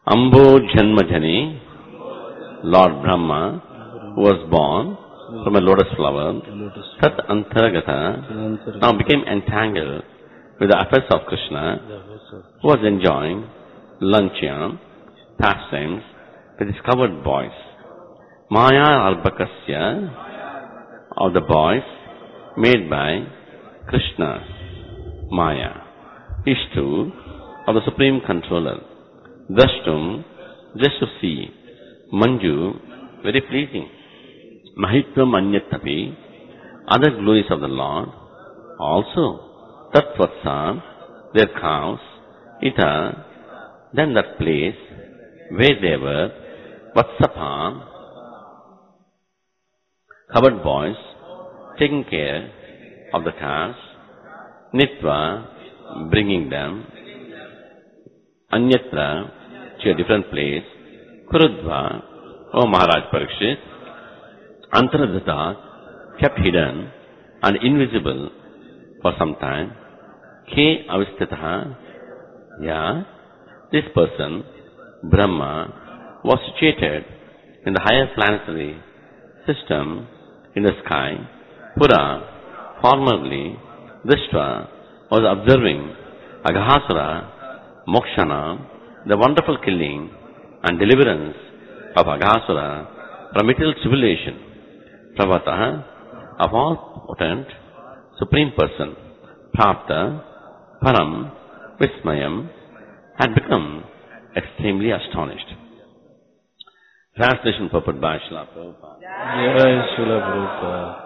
Ambojhanmajani, Lord Brahma, who was born from a lotus flower, Tat Antaragata, now became entangled with the affairs of Krishna, who was enjoying luncheon, pastimes with his covered boys. Maya Albakasya, of the boys made by Krishna, Maya. Ishtu, of the Supreme Controller. Drashtum, just to see. Manju, very pleasing. Mahitvam Anyatapi, other glories of the Lord. Also, Tatvatsa, their cows. Ita, then that place where they were, Vatsapa, covered boys, taking care of the cows. Nitva, bringing them. Anyatra, to a different place. Kurudva, O Maharaj Parikshit, Antaradhata, kept hidden and invisible for some time. Ke avistataha, yeah, this person, Brahma, was situated in the higher planetary system in the sky. Pura, formerly, Drishta was observing Aghasura, Mokshana, the wonderful killing and deliverance of Aghasura from material tribulation. Pravataha, of all potent, Supreme Person, Prapta, Param, Vismayam, had become extremely astonished. Translation purport by Srila Prabhupada. Jai Srila Prabhupada.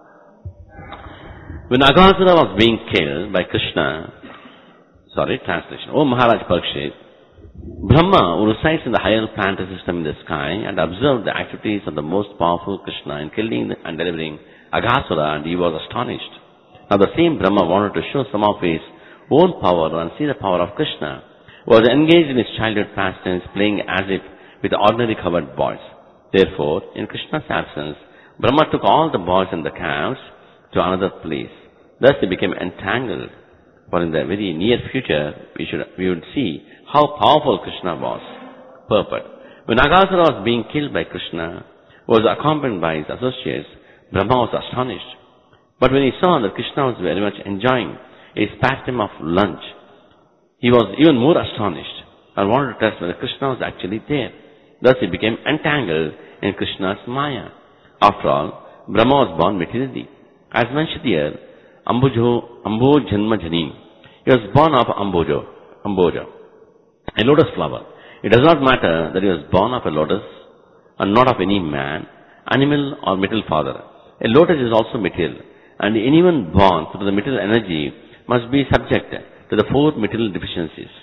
When Aghasura was being killed by Krishna, translation. O Maharaj Parikshit, Brahma, who resides in the higher planetary system in the sky, and observed the activities of the most powerful Krishna in killing and delivering Aghasura, and he was astonished. Now the same Brahma wanted to show some of his own power and see the power of Krishna, who was engaged in his childhood pastimes, playing as if with ordinary covered boys. Therefore, in Krishna's absence, Brahma took all the boys and the cows to another place. Thus he became entangled. For in the very near future, we would see how powerful Krishna was. Purport. When Aghasura was being killed by Krishna, who was accompanied by his associates, Brahma was astonished. But when he saw that Krishna was very much enjoying his pastime of lunch, he was even more astonished and wanted to test whether Krishna was actually there. Thus he became entangled in Krishna's Maya. After all, Brahma was born materially. As mentioned here, Ambojhanmajani. He was born of Amboja, a lotus flower. It does not matter that he was born of a lotus and not of any man, animal or material father. A lotus is also material, and anyone born through the material energy must be subject to the four material deficiencies.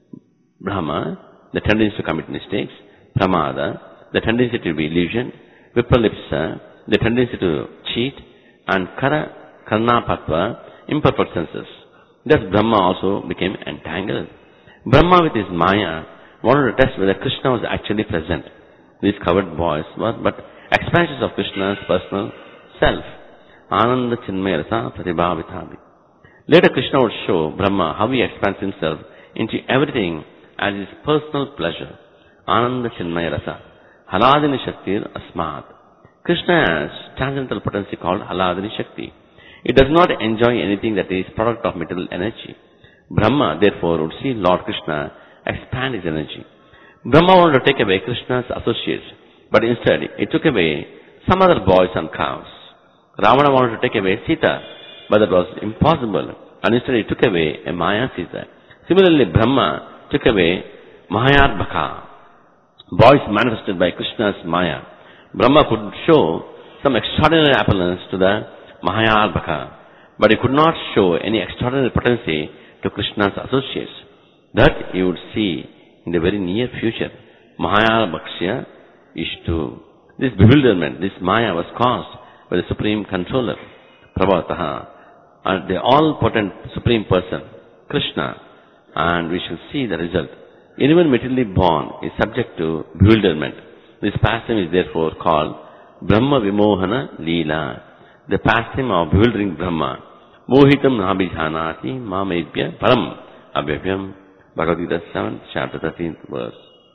Brahma, the tendency to commit mistakes. Pramada, the tendency to be illusioned. Vipralipsa, the tendency to cheat. And Karnapatva, imperfect senses. Thus Brahma also became entangled. Brahma with his Maya wanted to test whether Krishna was actually present. These covered boys were but expansions of Krishna's personal self. Ananda Chinmaya Rasa Pratibhavithabi. Later Krishna would show Brahma how he expands himself into everything as his personal pleasure. Ananda Chinmaya Rasa. Haladini Shaktir Asmat. Krishna has transcendental potency called Haladini Shakti. It does not enjoy anything that is product of material energy. Brahma, therefore, would see Lord Krishna expand his energy. Brahma wanted to take away Krishna's associates, but instead he took away some other boys and cows. Ravana wanted to take away Sita, but that was impossible, and instead he took away a Maya Sita. Similarly, Brahma took away Mahayarbhaka, boys manifested by Krishna's Maya. Brahma could show some extraordinary appellance to the Mahayarbhaka, but he could not show any extraordinary potency to Krishna's associates. That you would see in the very near future. Mahayarbhaksya Ishtu. This bewilderment, this Maya was caused by the Supreme Controller, Prabhataha, and the all-potent Supreme Person, Krishna, and we shall see the result. Anyone materially born is subject to bewilderment. This pastime is therefore called Brahma Vimohana Leela, the pastime of bewildering Brahma. Mohitam Nabhijhanati Mamebhya Param Abhyam. Bhagavad Gita 7th chapter 13th verse.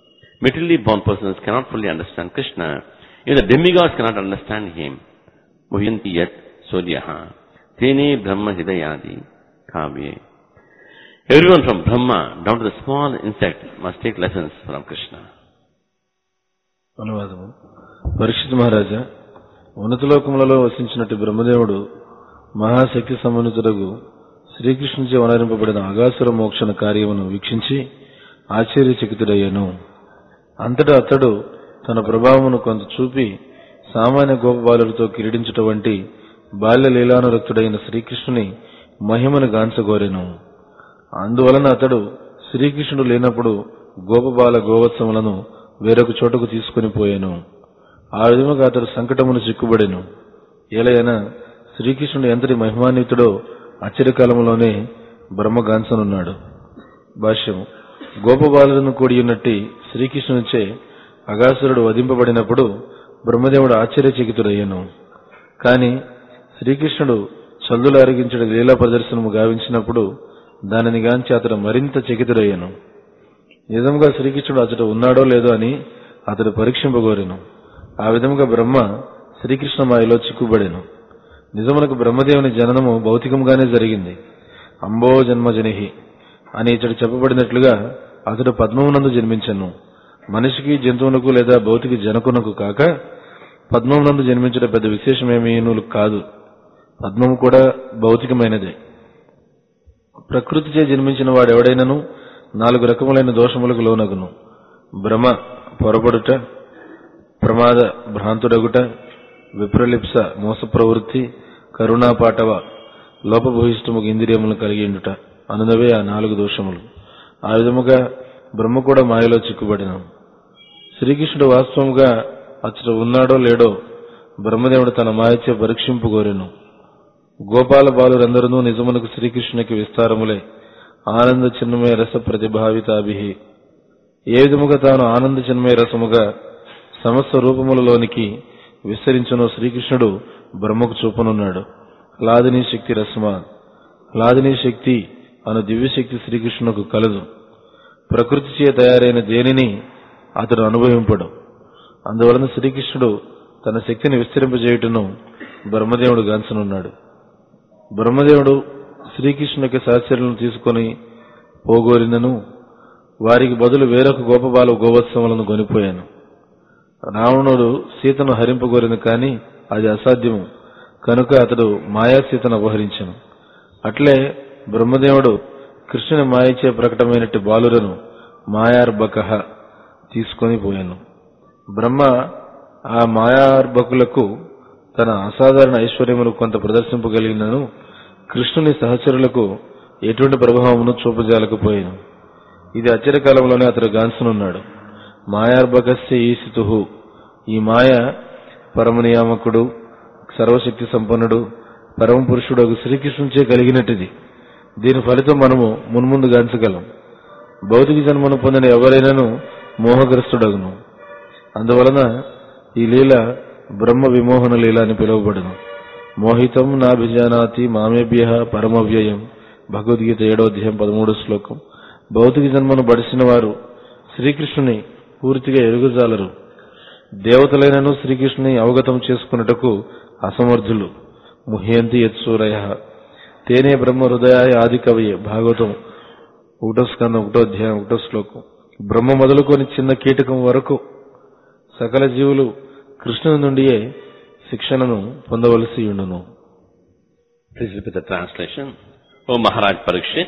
Materially born persons cannot fully understand Krishna. Even the demigods cannot understand him. Muhyanti yat solyaha. Tene brahma hidayadi kavye. Everyone from Brahma down to the small insect must take lessons from Krishna. అనువాదము. Parikshit మహారాజా, ఉన్నతలోకములలో వసించినట్టు బ్రహ్మదేవుడు మహాశక్తి సమన్వితుడగు శ్రీకృష్ణుచే వనరింపబడిన అగాసుర మోక్షణ కార్యమును వీక్షించి ఆశ్చర్యచకితుడయ్యను. అంతటా అతడు తన ప్రభావమును కొంత చూపి సామాన్య గోపబాలులతో క్రీడించుట వంటి బాల్య లీలానురక్తుడైన శ్రీకృష్ణుని మహిమను గాంచగోరెను. అందువలన అతడు శ్రీకృష్ణుడు లేనప్పుడు గోపబాల గోవత్సములను వేరొక చోటకు తీసుకుని పోయాను. ఆ విధముగా అతడు సంకటమును చిక్కుబడెను. ఏలైనా శ్రీకృష్ణుడు ఎంతటి మహిమాన్వితుడో ఆశ్చర్యకాలంలోనే బ్రహ్మగాంచనున్నాడు. భాష్యం. గోపబాలులను కూడి ఉన్నట్టి శ్రీకృష్ణునిచే అగాసురుడు వధింపబడినప్పుడు బ్రహ్మదేవుడు ఆశ్చర్యచకితుడయ్యను. కాని శ్రీకృష్ణుడు చల్లులు అరిగించడం లీలా ప్రదర్శనము గావించినప్పుడు దానిని గాంచి అతడు మరింత చకితుడయ్యను. నిజంగా శ్రీకృష్ణుడు అతడు ఉన్నాడో లేదో అని అతడు పరీక్షింపగోరెను. ఆ విధముగా బ్రహ్మ శ్రీకృష్ణ మాయలో చిక్కుబడెను. నిజమునకు బ్రహ్మదేవుని జననము భౌతికంగానే జరిగింది. అంబో జన్మజనిహి అని ఇతడు చెప్పబడినట్లుగా అతడు పద్మమునందు జన్మించెను. మనిషికి, జంతువునకు లేదా భౌతిక జనకునకు కాక పద్మమునందు జన్మించడం పెద్ద విశేషమేమీ కాదు. పద్మము కూడా భౌతికమైనదే. ప్రకృతిచే జన్మించిన వాడెవడైనను 4 రకములైన దోషములకు లోనగును. భ్రమ పొరబడుట, ప్రమాద భ్రాంతుడగుట, విప్రలిప్స మోస ప్రవృత్తి, కరుణాపాటవ లోపభూయిష్టముకు ఇంద్రియములను కలిగి ఉండుట అనునవే ఆ 4 దోషములు. ఆ విధముగా బ్రహ్మ కూడా మాయలో చిక్కుబడిన. శ్రీకృష్ణుడు వాస్తవముగా అతడు ఉన్నాడో లేడో బ్రహ్మదేవుడు తన మాయచే పరీక్షింపుగోరెను. గోపాల బాలురందరూ నిజమునకు శ్రీకృష్ణునికి విస్తారములే. ఆనంద చిన్మయ రస ప్రతిభావితాభి. ఏ విధముగా తాను ఆనంద చిన్మయ రసముగా సమస్త రూపములలోనికి విస్తరించునో శ్రీకృష్ణుడు బ్రహ్మకు చూపనున్నాడు. హ్లాదిని శక్తి రస్మా. హ్లాదిని శక్తి అను దివ్యశక్తి శ్రీకృష్ణునకు కలదు. ప్రకృతిచే తయారైన దేనిని అతడు అనుభవింపడు. అందువలన శ్రీకృష్ణుడు తన శక్తిని విస్తరింపజేయుటను బ్రహ్మదేవుడు గాంచనున్నాడు. బ్రహ్మదేవుడు శ్రీకృష్ణునికి సహచరులను తీసుకుని పోగోరినను వారికి బదులు వేరొక గోపబాల గోవత్సములను కొనిపోయాను. రావణుడు సీతను హరింపగోరిన కాని అది అసాధ్యము కనుక అతడు మాయాసీతను అపహరించెను. అట్లే బ్రహ్మదేవుడు కృష్ణుని మాయచే ప్రకటమైనట్టు బాలురను మాయార్భక తీసుకొని పోయాను. బ్రహ్మ ఆ మాయార్భకులకు తన అసాధారణ ఐశ్వర్యమును కొంత ప్రదర్శింపగలిగినను కృష్ణుని సహచరులకు ఎటువంటి ప్రభావమును చూపజాలకపోయాను. ఇది ఆశ్చర్యకాలంలోనే అతడు గాంచనున్నాడు. మాయార్భకస్య ఈశితు. ఈ మాయ పరమనియామకుడు, సర్వశక్తి సంపన్నుడు, పరమ పురుషుడు శ్రీకృష్ణునిచే కలిగినట్టుది. దీని ఫలితం మనము మున్ముందు గాంచగలం. భౌతిక జన్మను పొందిన ఎవరైనాను మోహగ్రస్తుడగును. అందువలన ఈ లీల బ్రహ్మ విమోహన లీల అని పిలువబడును. మోహితం నాభిజానాతి మామేభ్య పరమవ్యయం. భగవద్గీత 7వ అధ్యాయం 13వ శ్లోకం. భౌతిక జన్మను బడిసిన వారు శ్రీకృష్ణుని పూర్తిగా ఎరుగజాలరు. దేవతలైనను శ్రీకృష్ణుని అవగతం చేసుకున్నటకు అసమర్థులు. ముహ్యంతి యత్సూరయ. తేనే బ్రహ్మ హృదయాయ ఆది కవయే. భాగవతం 1వ స్కందం 1వ అధ్యాయం 1వ శ్లోకం. బ్రహ్మ మొదలుకొని చిన్న కీటకం వరకు సకల జీవులు కృష్ణుని నుండియే శిక్షణను పొందవలసి ఉండును. Please repeat the translation. O Maharaj Parikshit,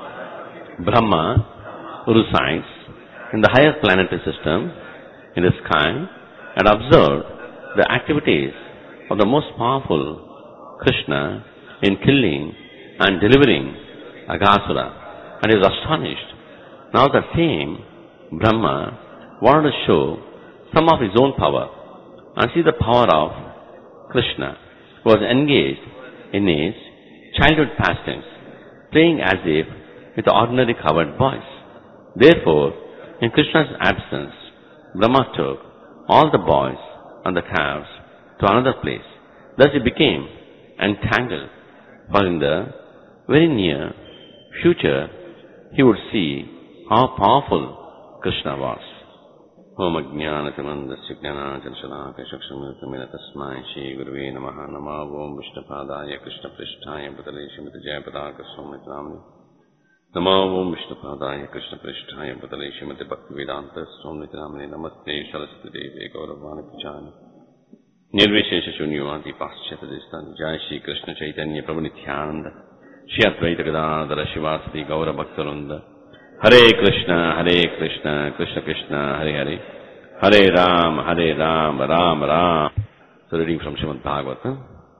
Brahma, who resides in the higher planetary system in the sky, had observed the activities of the most powerful Krishna in killing and delivering Aghasura, and he was astonished. Now the same Brahma wanted to show some of his own power and see the power of Krishna, who was engaged in his childhood pastimes, playing as if with ordinary cowherd boys. Therefore, in Krishna's absence, Brahma took all the boys and the calves to another place. Thus he became entangled, for in the very near future he would see how powerful Krishna was. Om Ajnanatamandasya Jnanacharsalakaya Chakshurmilitamena Tasmai Shri Gurave Namaha. Namo Om Vishnupadaya Krishna Prishtaya Bhutale Srimati Jayapataka Swamiti Namani. Namo Om Vishnupadaya Krishna Prishtaya Bhutale Srimati Bhaktivedanta Swamiti Namani. Namaste Saraswati Devi Gauravani Pujani Nirvishesha Shunyavati Paschata Distan. Jai Shri Krishna Chaitanya Prabhu Nityananda Shri Advaita Gadadhara Shivasati Gaura Bhaktarunda. Hare Krishna, Krishna Krishna, Hare Hare, Hare Ram, Ram Ram. So reading from Srimad Bhagavatam,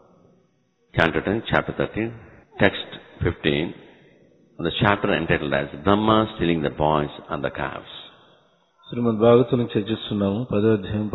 Canto 10, Chapter 13, Text 15, the chapter entitled as Brahma stealing the boys and the calves. శ్రీమద్ భాగవతం చర్చిస్తున్నాము. 10వ అధ్యాయం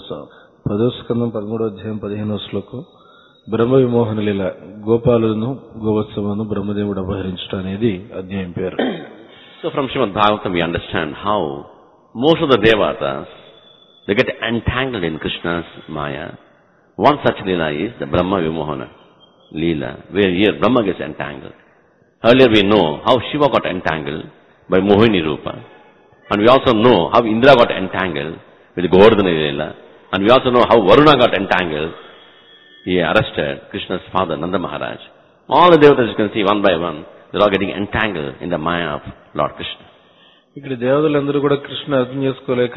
10వ స్కందం 13వ అధ్యాయం 15వ శ్లోకం. బ్రహ్మ విమోహన లీల, గోపాలులను గోవత్సములను బ్రహ్మదేవుడు అపహరించడం అనేది అధ్యాయం పేరు. So from Srimad Bhagavatam we understand how most of the devatas, they get entangled in Krishna's Maya. One such leela is the Brahma Vimohana leela, where here Brahma gets entangled. Earlier we know how Shiva got entangled by Mohini Rupa. And we also know how Indra got entangled with Govardhana leela. And we also know how Varuna got entangled. He arrested Krishna's father, Nanda Maharaj. All the devatas you can see one by one, they're all getting entangled in the Maya of Lord Krishna. ఇక్కడ దేవతలందరూ కూడా కృష్ణ అర్థం చేసుకోలేక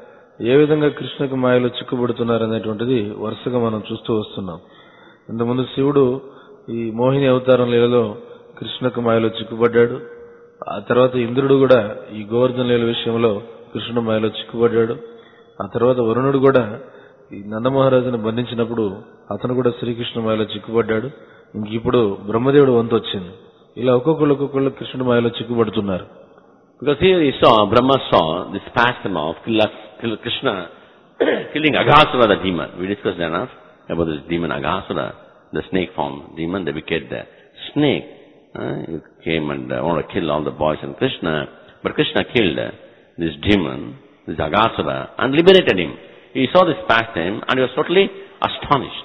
ఏ విధంగా కృష్ణకు మాయలో చిక్కుబడుతున్నారనేటువంటిది వరుసగా మనం చూస్తూ వస్తున్నాం. ఇంతకుముందు శివుడు ఈ మోహిని అవతారం లీలలో కృష్ణకు మాయలో చిక్కుబడ్డాడు. ఆ తర్వాత ఇంద్రుడు కూడా ఈ గోవర్ధన లీల విషయంలో కృష్ణుడు మాయలో చిక్కుబడ్డాడు. ఆ తర్వాత వరుణుడు కూడా ఈ నందమహారాజును బంధించినప్పుడు అతను కూడా శ్రీకృష్ణ మాయలో చిక్కుబడ్డాడు. ఇంక ఇప్పుడు బ్రహ్మదేవుడు వంతు వచ్చింది. ఇలా ఒక్కొక్కళ్ళు కృష్ణుడి మాయలో చిక్కుబడుతున్నారు. Because here Brahma saw this spasm of Krishna killing Aghasura the demon. We discussed enough about this demon Aghasura, the snake form demon, the wicked snake. He came and wanted to kill all the boys and Krishna. But Krishna killed this demon, this Aghasura, and liberated him. He saw this pastime and he was totally astonished.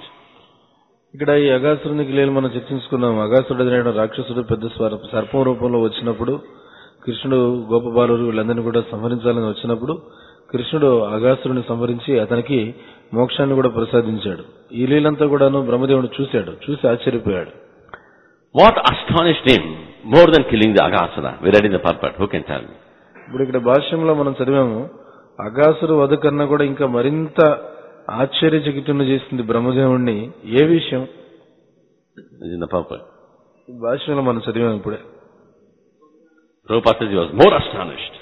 ఇక్కడ ఈ అగాసురునికి లేని మనం చర్చించుకున్నాం. అగాసురుడు అనే రాక్షసుడు పెద్ద సర్పం రూపంలో వచ్చినప్పుడు కృష్ణుడు గోపబాలురు వీళ్ళందరినీ కూడా సంహరించాలని వచ్చినప్పుడు కృష్ణుడు అగాసురుని సంహరించి అతనికి మోక్షాన్ని కూడా ప్రసాదించాడు. ఈ లీలంతా కూడాను బ్రహ్మదేవుడు చూసి ఆశ్చర్యపోయాడు. What astonished him more than killing the Aghasura? We read in the purport. Who can tell me? ఇప్పుడు ఇక్కడ భాష్యంలో మనం చదివాము, అగాసురు వధ కన్నా కూడా ఇంకా మరింత ఆశ్చర్యచకితుని చేసింది బ్రహ్మదేవుణ్ణి ఏ విషయం? In the purport. భాష్యంలో మనం చదివాము ఇప్పుడే. Prabhupada says he was more astonished.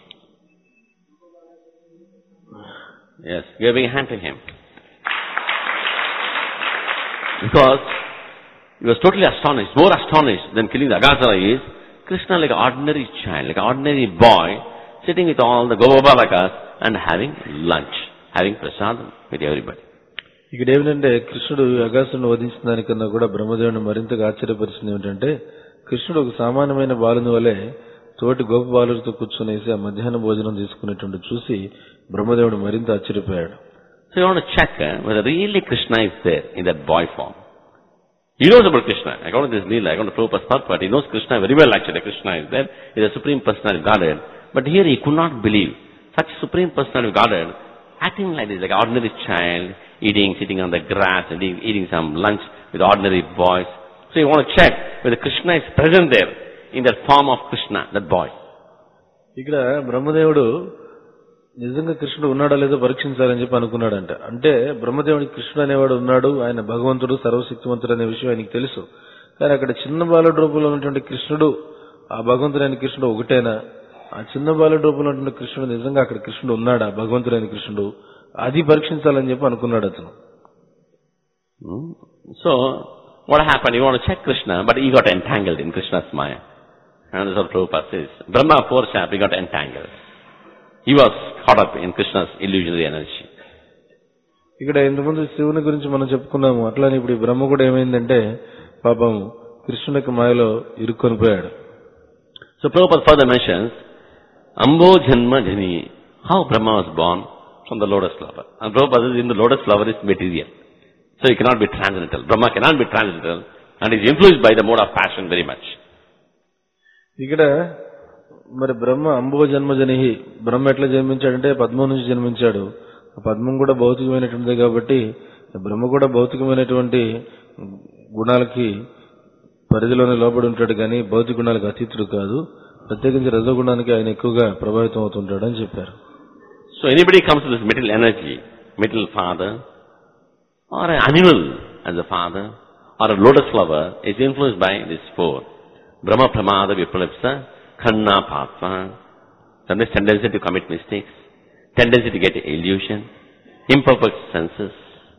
Yes, give a hand to him. Because he was totally astonished, more astonished than killing the Aghasura is Krishna like an ordinary child, like an ordinary boy, sitting with all the Govabalakas and having lunch, having prasadam with everybody. ఇక్కడ ఏమిటంటే కృష్ణుడు అగాసురుని వధించిన దానికన్నా కూడా బ్రహ్మదేవుని మరింతగా ఆశ్చర్యపరిచింది ఏమిటంటే కృష్ణుడు ఒక సామాన్యమైన బాలుని వలె తోటి గోప బాలులతో కూర్చునేసి ఆ మధ్యాహ్న భోజనం తీసుకునేటువంటి చూసి బ్రహ్మదేవుడు మరింత ఆశ్చర్యపోయాడు. So you want to check whether really Krishna is there in that boy form. He knows about Krishna. According to this Leela, according to Prabhupada's purport, he knows Krishna very well actually. Krishna is there. He is a supreme personality of Godhead. But here he could not believe such supreme personality of Godhead acting like this, like an ordinary child, sitting on the grass and eating some lunch with ordinary boys. So you want to check whether Krishna is present there in that form of Krishna, that boy. ఇక్కడ బ్రహ్మదేవుడు నిజంగా కృష్ణుడు ఉన్నాడా లేదో పరీక్షించాలని చెప్పి అనుకున్నాడంట. అంటే బ్రహ్మదేవుడికి కృష్ణుడు అనేవాడు ఉన్నాడు, ఆయన భగవంతుడు సర్వశక్తివంతుడు అనే విషయం ఆయనకి తెలుసు. కానీ అక్కడ చిన్న బాలుడి రూపంలో ఉన్నటువంటి కృష్ణుడు ఆ భగవంతుడైన కృష్ణుడు ఒకటేనా? ఆ చిన్న బాలుడి రూపంలో ఉన్నటువంటి కృష్ణుడు నిజంగా అక్కడ కృష్ణుడు ఉన్నాడా, భగవంతుడైన కృష్ణుడు? అది పరీక్షించాలని చెప్పి అనుకున్నాడు అతను. So what happened? You want to check Krishna, but he got entangled in Krishna's Maya. And that's what Prabhupada says. Brahma foreshap, he got entangled. He was caught up in Krishna's illusory energy. ఇక్కడ ఇంతకుముందు శివుని గురించి మనం చెప్పుకున్నాము. అట్లానే ఇప్పుడు బ్రహ్మ కూడా ఏమైందంటే పాపం కృష్ణునికి మాయలో ఇరుక్కొని పోయాడు. So Prabhupada further mentions Ambo Janma Jani, how Brahma was born from the lotus flower. And Prabhupada says in the lotus flower is material. So he cannot be transcendental. Brahma cannot be transcendental and is influenced by the mode of passion very much. ఇక్కడ మరి బ్రహ్మ అంబో జన్మజనిహి, బ్రహ్మ ఎట్లా జన్మించాడంటే పద్మం నుంచి జన్మించాడు. ఆ పద్మం కూడా భౌతికమైనటువంటిదే కాబట్టి బ్రహ్మ కూడా భౌతికమైనటువంటి గుణాలకి పరిధిలోనే లోబడి ఉంటాడు కానీ భౌతిక గుణాలకు అతీతుడు కాదు. ప్రత్యేకించి రజోగుణానికి ఆయన ఎక్కువగా ప్రభావితం అవుతుంటాడు అని చెప్పారు. So anybody comes to this material energy, material father, or an animal as a father, or a lotus flower is influenced by this four. Brahma pramada vipralipsa, khanna patva, sometimes tendency to commit mistakes, tendency to get illusion, imperfect senses,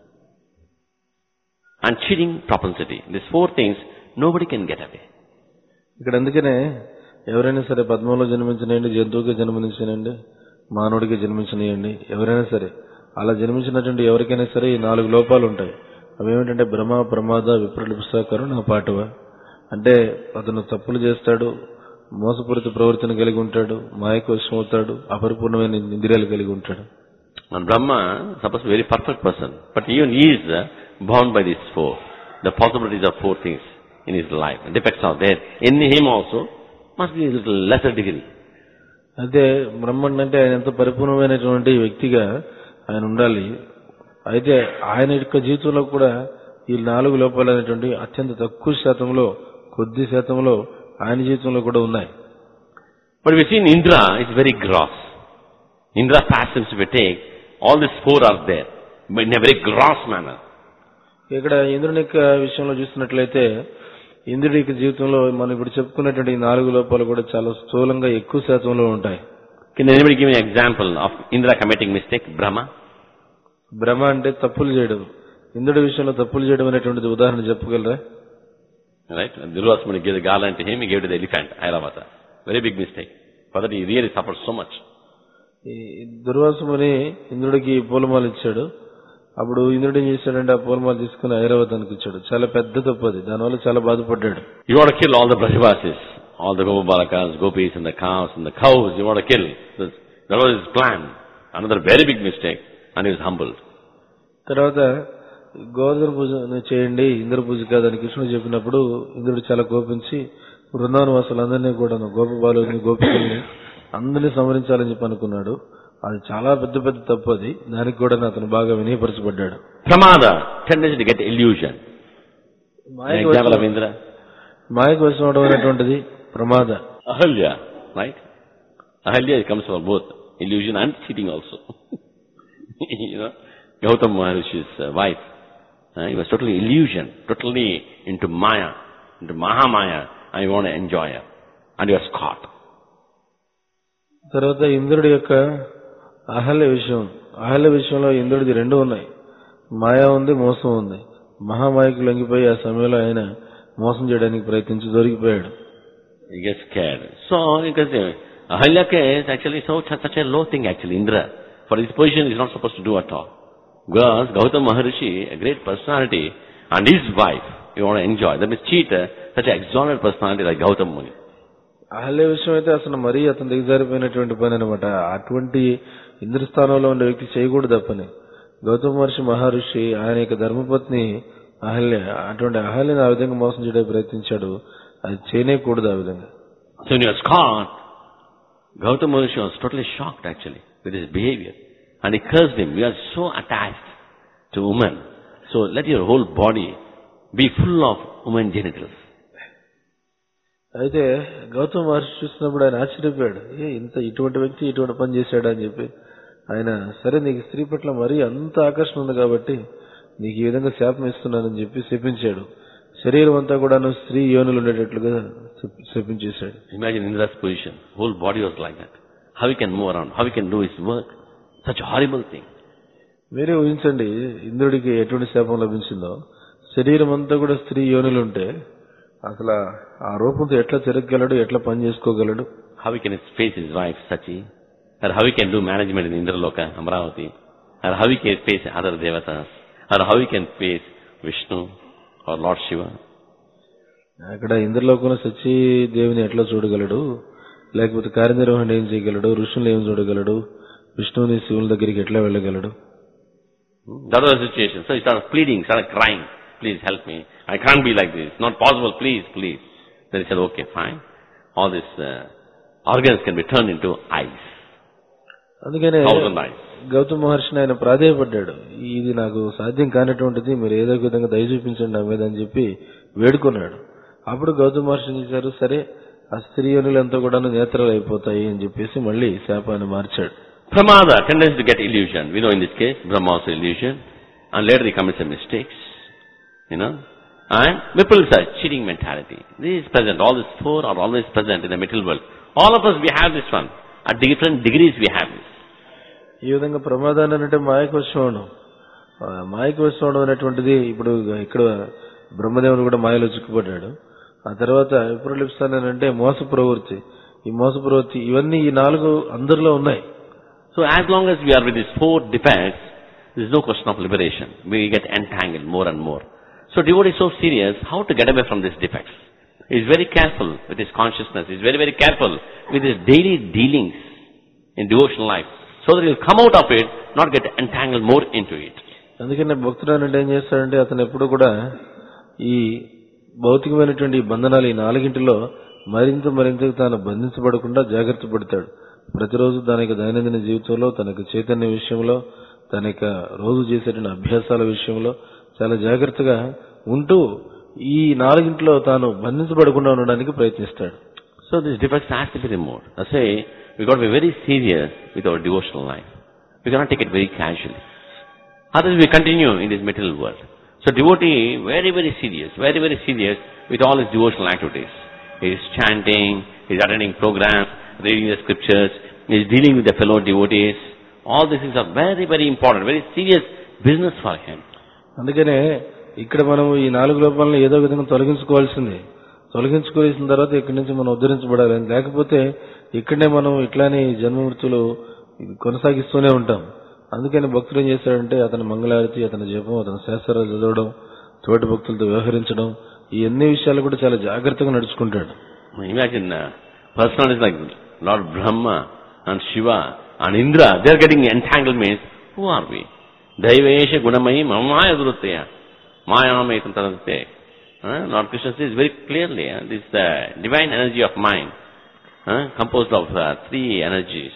and cheating propensity. These four things, nobody can get away. ఇక్కడ అందుకనే ఎవరైనా సరే పద్మంలో జన్మించనియండి, జంతువుకి జన్మనించనియండి, మానవుడికి జన్మించనియండి, ఎవరైనా సరే అలా జన్మించినటువంటి ఎవరికైనా సరే ఈ 4 లోపాలు ఉంటాయి. అవి ఏమిటంటే భ్రమ, ప్రమాద, విప్రలిప్స, కరుణ, పాటవ. అంటే అతను తప్పులు చేస్తాడు, మోసపూరిత ప్రవృత్తిని కలిగి ఉంటాడు, మాయకు వశమవుతాడు, అపరిపూర్ణమైన ఇంద్రియాలు కలిగి ఉంటాడు. And Brahma is supposed to be a very perfect person, but even he is bound by these four. The possibilities of four things in his life. The defects are there. In him also must be a little lesser degree. అయితే బ్రహ్మన్ అంటే ఆయన ఎంత పరిపూర్ణమైనటువంటి వ్యక్తిగా ఆయన ఉండాలి. అయితే ఆయన యొక్క జీవితంలో కూడా ఈ 4 లోపాలు అనేటువంటి అత్యంత తక్కువ శాతంలో, కొద్ది శాతంలో ఆయన జీవితంలో కూడా ఉన్నాయి. But we see in Indra, it's very gross. Indra passions, if we take, all these four are there, but in a very gross manner. ఇక్కడ ఇంద్రుని యొక్క విషయంలో చూసినట్లయితే ఇంద్రుడి యొక్క జీవితంలో మనం ఇప్పుడు చెప్పుకున్నటువంటి 4 లోపాలు కూడా చాలా స్థూలంగా ఎక్కువ శాతంలో ఉంటాయి. Can anybody give me an example of Indra committing mistake? Brahma? భ్రమ అంటే తప్పులు చేయడం. ఇంద్రుడి విషయంలో తప్పులు చేయడం అనేటువంటిది ఉదాహరణ చెప్పగలరా? Right? Durvasmuni gave the garland to him, he gave it to the elephant, Airavata. Very big mistake. For that he really suffered so much. ఈ దుర్వాసుముని ఇంద్రుడికి పూలమాల ఇచ్చాడు. అప్పుడు ఇంద్రుడు ఏం చేశాడంటే ఆ పూలమాల తీసుకుని ఐరావతానికి ఇచ్చాడు. చాలా పెద్ద తప్పు అది. దానివల్ల చాలా బాధపడ్డాడు. You want to kill all the Brajavasis, all the Gopabalakas, gopis and the calves and the cows, you want to kill. That was his plan. Another very big mistake, and he was humbled. తర్వాత గోవర్ధన పూజ చేయండి, ఇంద్ర పూజ కాదని కృష్ణుడు చెప్పినప్పుడు ఇంద్రుడు చాలా కోపించి బృందావన వాసులందరినీ కూడా గోపబాలుని, గోపికల్ని అందరినీ సంహరించాలని చెప్పి అనుకున్నాడు. అది చాలా పెద్ద పెద్ద తప్పు అది. దానికి కూడా అతను బాగా వినయపరచబడ్డాడు. Pramada, tendency to get illusion. మాయకు వశం అవడం అనేటువంటిది ప్రమాద. Ahalya, right? Ahalya comes from both illusion and cheating also. You know, Gautama Maharishi's wife, he was totally illusion, totally into Maya, into Mahamaya, and he wanted to enjoy her. And he was caught. తర్వాత ఇంద్రుడి యొక్క అహల్య విషయంలో ఇంద్రుడిది 2 ఉన్నాయి. మాయా ఉంది, మోసం ఉంది. మహామాయకు లొంగిపోయి ఆ సమయంలో ఆయన మోసం చేయడానికి ప్రయత్నించి దొరికిపోయాడు. He gets scared. So, because Ahalya is actually such a low thing actually, Indra. For his position, he is not supposed to do at all. Because Gautama Maharishi, a great personality, and his wife, you want to enjoy. That means cheat such an exalted personality like Gautama Muni. Ahalya విషయం అయితే అసలు మరీ అతను దిగజారిపోయినటువంటి పని అనమాట. అటువంటి ఇంద్రస్థానంలో ఉండే వ్యక్తి చేయకూడదు పని. గౌతమ మహర్షి ఆయన యొక్క ధర్మపత్ని అహల్య, అటువంటి అహల్యని ఆ విధంగా మోసం చేయడానికి ప్రయత్నించాడు. అది చేయనేకూడదు ఆ విధంగా. So when he was caught, Gautama Maharishi was totally shocked actually with his behavior. And he cursed him. You are so attached to women. So let your whole body be full of women genitals. అయితే గౌతమ మహర్షి చూసినప్పుడు ఆయన ఆశ్చర్యపోయాడు. ఇటువంటి వ్యక్తి ఇటువంటి పని చేశాడు అని చెప్పి ఆయన, సరే నీకు స్త్రీ పట్ల మరీ అంత ఆకర్షణ ఉంది కాబట్టి నీకు ఈ విధంగా శాపం ఇస్తున్నానని చెప్పి శపించాడు. శరీరం అంతా కూడా స్త్రీ యోనులు ఉండేటట్లుగా శపించేశాడు. Imagine Indra's position. Whole body was like that. How he can move around, how he can do his work. Such a horrible thing. మీరే ఊహించండి ఇంద్రుడికి ఎటువంటి శాపం లభించిందో. శరీరం అంతా కూడా స్త్రీ యోనులు ఉంటే అసలు ఆ రూపంతో ఎట్లా తిరగగలడు, ఎట్లా పని చేసుకోగలడు? How he can face his wife Sachi, or how he can do management in Indraloka, Amravati, or how he can face other devatas, or how he can face Vishnu or Lord Shiva. అక్కడ ఇంద్రలోకంలో సచి దేవుని ఎట్లా చూడగలడు, లేకపోతే కార్యనిర్వహణ ఏం చేయగలడు, ఋషులు ఏం చూడగలడు, విష్ణువుని శివుల దగ్గరికి ఎట్లా వెళ్ళగలడు? That was the situation. So he started pleading, started crying, please help me. I can't be like this. Not possible, please, please. Then he said, okay, fine. All this organs can be turned into eyes. అందుకనే 1,000 eyes. Gautama మహర్షిని ఆయన ప్రాధేయపడ్డాడు. ఇది నాకు సాధ్యం కానటువంటిది, మీరు ఏదో ఒక విధంగా దయ చూపించండి నా మీద అని చెప్పి వేడుకున్నాడు. అప్పుడు గౌతమ మహర్షిని చేశారు, సరే ఆ స్త్రీ యోనులంతా కూడా నేత్రాలు అయిపోతాయి అని చెప్పేసి మళ్ళీ శాపాన్ని మార్చాడు. Pramada, tendency to get illusion. We know in this case, Brahma also illusion. And later he commits some mistakes. You know. And Vipulsa, cheating mentality. This is present. All these four are always present in the material world. All of us, we have this one. At different degrees we have this. ఈ విధంగా ప్రమాదాన్ని అంటే మాయకు వశం మాయకు వశం అనేటువంటిది ఇప్పుడు ఇక్కడ బ్రహ్మదేవుడు కూడా మాయలో చిక్కుపడ్డాడు. ఆ తర్వాత విప్రలిప్సాన్ని అంటే మోస ప్రవృత్తి. ఈ మోస ప్రవృత్తి ఇవన్నీ ఈ 4 అందరిలో ఉన్నాయి. So as long as we are with these 4 defects, there is no question of liberation. We get entangled more and more. So devotee is so serious how to get away from these defects. He is very careful with his consciousness. He is very, very careful with his daily dealings in devotional life. So that he will come out of it, not get entangled more into it. అందుకనే భక్తుడు అంటే ఏం చేస్తాడంటే అతను ఎప్పుడు కూడా ఈ భౌతికమైనటువంటి బంధనాలు ఈ 4 మరింత తాను బంధించబడకుండా జాగ్రత్త పడతాడు. ప్రతిరోజు తన దైనందిన జీవితంలో తన చైతన్య విషయంలో తన రోజు చేసేటువంటి అభ్యాసాల విషయంలో చాలా జాగ్రత్తగా ఉంటూ ఈ 4 తాను బంధించబడకుండా ఉండడానికి ప్రయత్నిస్తాడు. So these defects have to be removed. I say we got to be very serious with our devotional life. We cannot take it very casually. Otherwise we continue in this material world. So devotee very, very serious with all his devotional activities. He is chanting, he is attending programs, reading the scriptures, he is dealing with the fellow devotees. All these things are very, very important, very serious business for him. అందుకనే ఇక్కడ మనం ఈ 4 లోపాలను ఏదో విధంగా తొలగించుకోవాల్సిన తర్వాత ఇక్కడి నుంచి మనం ఉద్ధరించబడాలి. లేకపోతే ఇక్కడనే మనం ఇట్లానే జన్మ మృత్యులు కొనసాగిస్తూనే ఉంటాం. అందుకని భక్తులు ఏం చేశాడంటే అతని మంగళారతి, అతని జపం, అతని శాస్త్రాలు చదవడం, తోటి భక్తులతో వ్యవహరించడం, ఈ అన్ని విషయాలు కూడా చాలా జాగ్రత్తగా నడుచుకుంటాడు. Imagine personalities like Lord Brahma and Shiva and Indra, they are getting entangled means, who are we? Daivesha gunamayi mamaya durutteya mayamayitam tadante. Lord Krishna says very clearly, this divine energy of mind, composed of 3 energies,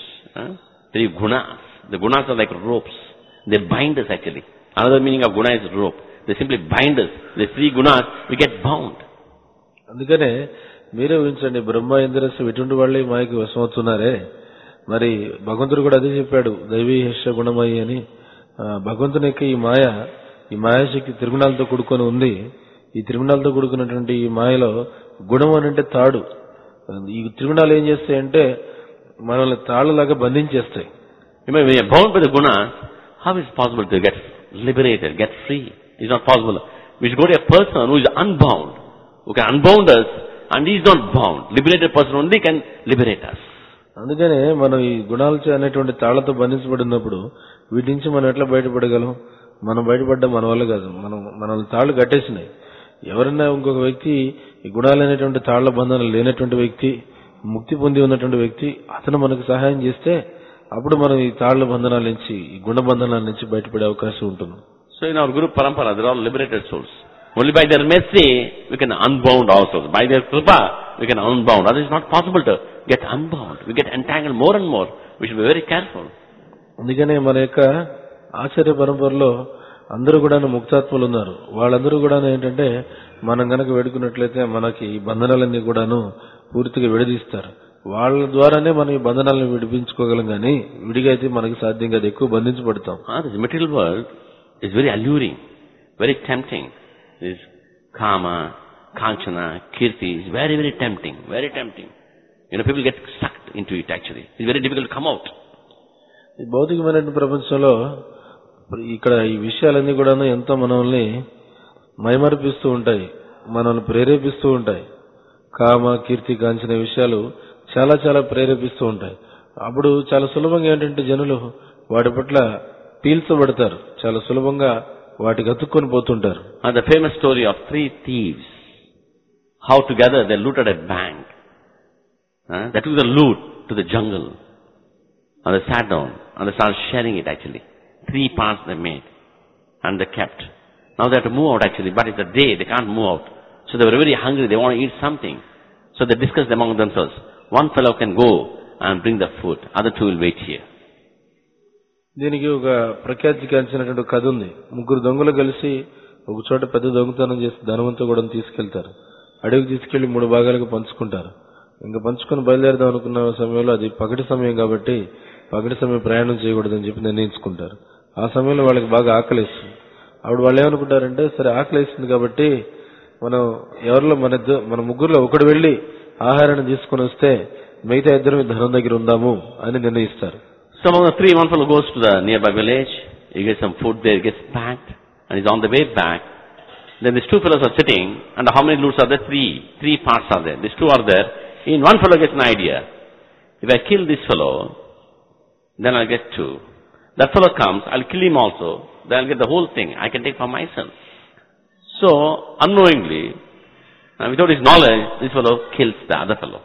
3 gunas. The gunas are like ropes. They bind us actually. Another meaning of guna is rope. They simply bind us. The 3 gunas, we get bound. అందుకనే మీరే ఊహించండి, బ్రహ్మ ఇంద్రస్సు ఇటువంటి వాళ్ళే మాయకి వశమవుతున్నారే. మరి భగవంతుడు కూడా అదే చెప్పాడు, దైవీహ గుణమయి అని. భగవంతుని యొక్క ఈ మాయాశక్తి త్రిగుణాలతో కూడుకొని ఉంది. ఈ త్రిగుణాలతో కూడుకున్నటువంటి ఈ మాయలో గుణం అని అంటే తాడు. ఈ త్రిగుణాలు ఏం చేస్తాయంటే మనల్ని తాళ్ళలాగా బంధించేస్తాయి. When we are bound by the gunas, how is it possible to get liberated, get free? It's not possible. We should go to a person who is unbound, who can unbound us, and he is not bound. Liberated person only can liberate us. అందుకనే మనం ఈ గుణాలు అనేటువంటి తాళ్లతో బంధించబడినప్పుడు వీటి నుంచి మనం ఎట్లా బయటపడగలం? మనం బయటపడ్డం మన వల్ల కాదు. మనల్ని తాళ్లు కట్టేసినాయి. ఎవరైనా ఇంకొక వ్యక్తి ఈ గుణాలు అనేటువంటి తాళ్ల బంధనాలు లేనటువంటి వ్యక్తి, ముక్తి పొంది ఉన్నటువంటి వ్యక్తి, అతను మనకు సహాయం చేస్తే అప్పుడు మనం ఈ తాళ్ల బంధనాల నుంచి, ఈ గుణ బంధనాల నుంచి బయటపడే అవకాశం ఉంటుంది. So in our Guru Parampara, they are all liberated souls. Only by their mercy, we can unbound ourselves. By their kripa, we can unbound. Otherwise it's not possible to get unbound. We get entangled more and more. We should be very careful. అందుకనే మన యొక్క ఆచార్య పరంపరలో అందరూ కూడా ముక్తాత్ములు ఉన్నారు. వాళ్ళందరూ కూడా ఏంటంటే మనం గనక వేడుకున్నట్లయితే మనకి ఈ బంధనాలన్నీ కూడాను పూర్తిగా విడదీస్తారు. వాళ్ళ ద్వారానే మనం ఈ బంధనాలను విడిపించుకోగలం, కానీ విడిగా అయితే మనకి సాధ్యం కాదు, ఎక్కువ బంధించబడతాం. This material world is very alluring, very tempting. This kama, kanchana, kirti is very, very tempting, very tempting. People get sucked into it actually. It's very difficult to come out. ఈ భౌతికమైన ప్రపంచంలో ఇక్కడ ఈ విషయాలన్నీ కూడా ఎంతో మనల్ని మైమరిపిస్తూ ఉంటాయి, మనల్ని ప్రేరేపిస్తూ ఉంటాయి. కామ, కీర్తి, కాంచిన విషయాలు చాలా చాలా ప్రేరేపిస్తూ ఉంటాయి. అప్పుడు చాలా సులభంగా ఏంటంటే జనులు వాటి పట్ల పీల్చబడతారు, చాలా సులభంగా వాటికి అతుక్కొని పోతుంటారు. And the famous story of 3 thieves, how together they looted a bank. They took the loot to the jungle and they sat down and they started sharing it actually. 3 parts they made and they kept. Now they have to move out actually, but it's a day, they can't move out. So they were very hungry, they want to eat something. So they discussed among themselves, one fellow can go and bring the food. Other two will wait here. దీనికి ఒక ప్రఖ్యాతిగాంచినటువంటి కథ ఉంది. ముగ్గురు దొంగలు కలిసి ఒక చోట పెద్ద దొంగతనం చేసి ధనవంతుడు కూడా తీసుకెళ్తారు. అడవికి తీసుకెళ్లి 3 భాగాలుగా పంచుకుంటారు. ఇంకా పంచుకొని బయలుదేరదాం అనుకున్న సమయంలో అది పగటి సమయం కాబట్టి పగటి సమయం ప్రయాణం చేయకూడదని చెప్పి నిర్ణయించుకుంటారు. ఆ సమయంలో వాళ్ళకి బాగా ఆకలిస్తుంది. అప్పుడు వాళ్ళు ఏమనుకుంటారంటే, సరే ఆకలిస్తుంది కాబట్టి మనం ఎవరిలో మన ముగ్గురులో ఒకడు వెళ్లి ఆహారాన్ని తీసుకుని వస్తే మిగతా ఇద్దరు ధనం దగ్గర ఉందాము అని నిర్ణయిస్తారు. Some of the 3, one fellow goes to the nearby village, he gets some food there, gets packed, and he's on the way back. Then these 2 fellows are sitting, and how many loots are there? 3 parts are there. These 2 are there. In one fellow gets an idea. If I kill this fellow, then I'll get 2. That fellow comes, I'll kill him also, then I'll get the whole thing. I can take for myself. So, unknowingly, without his knowledge, this fellow kills the other fellow.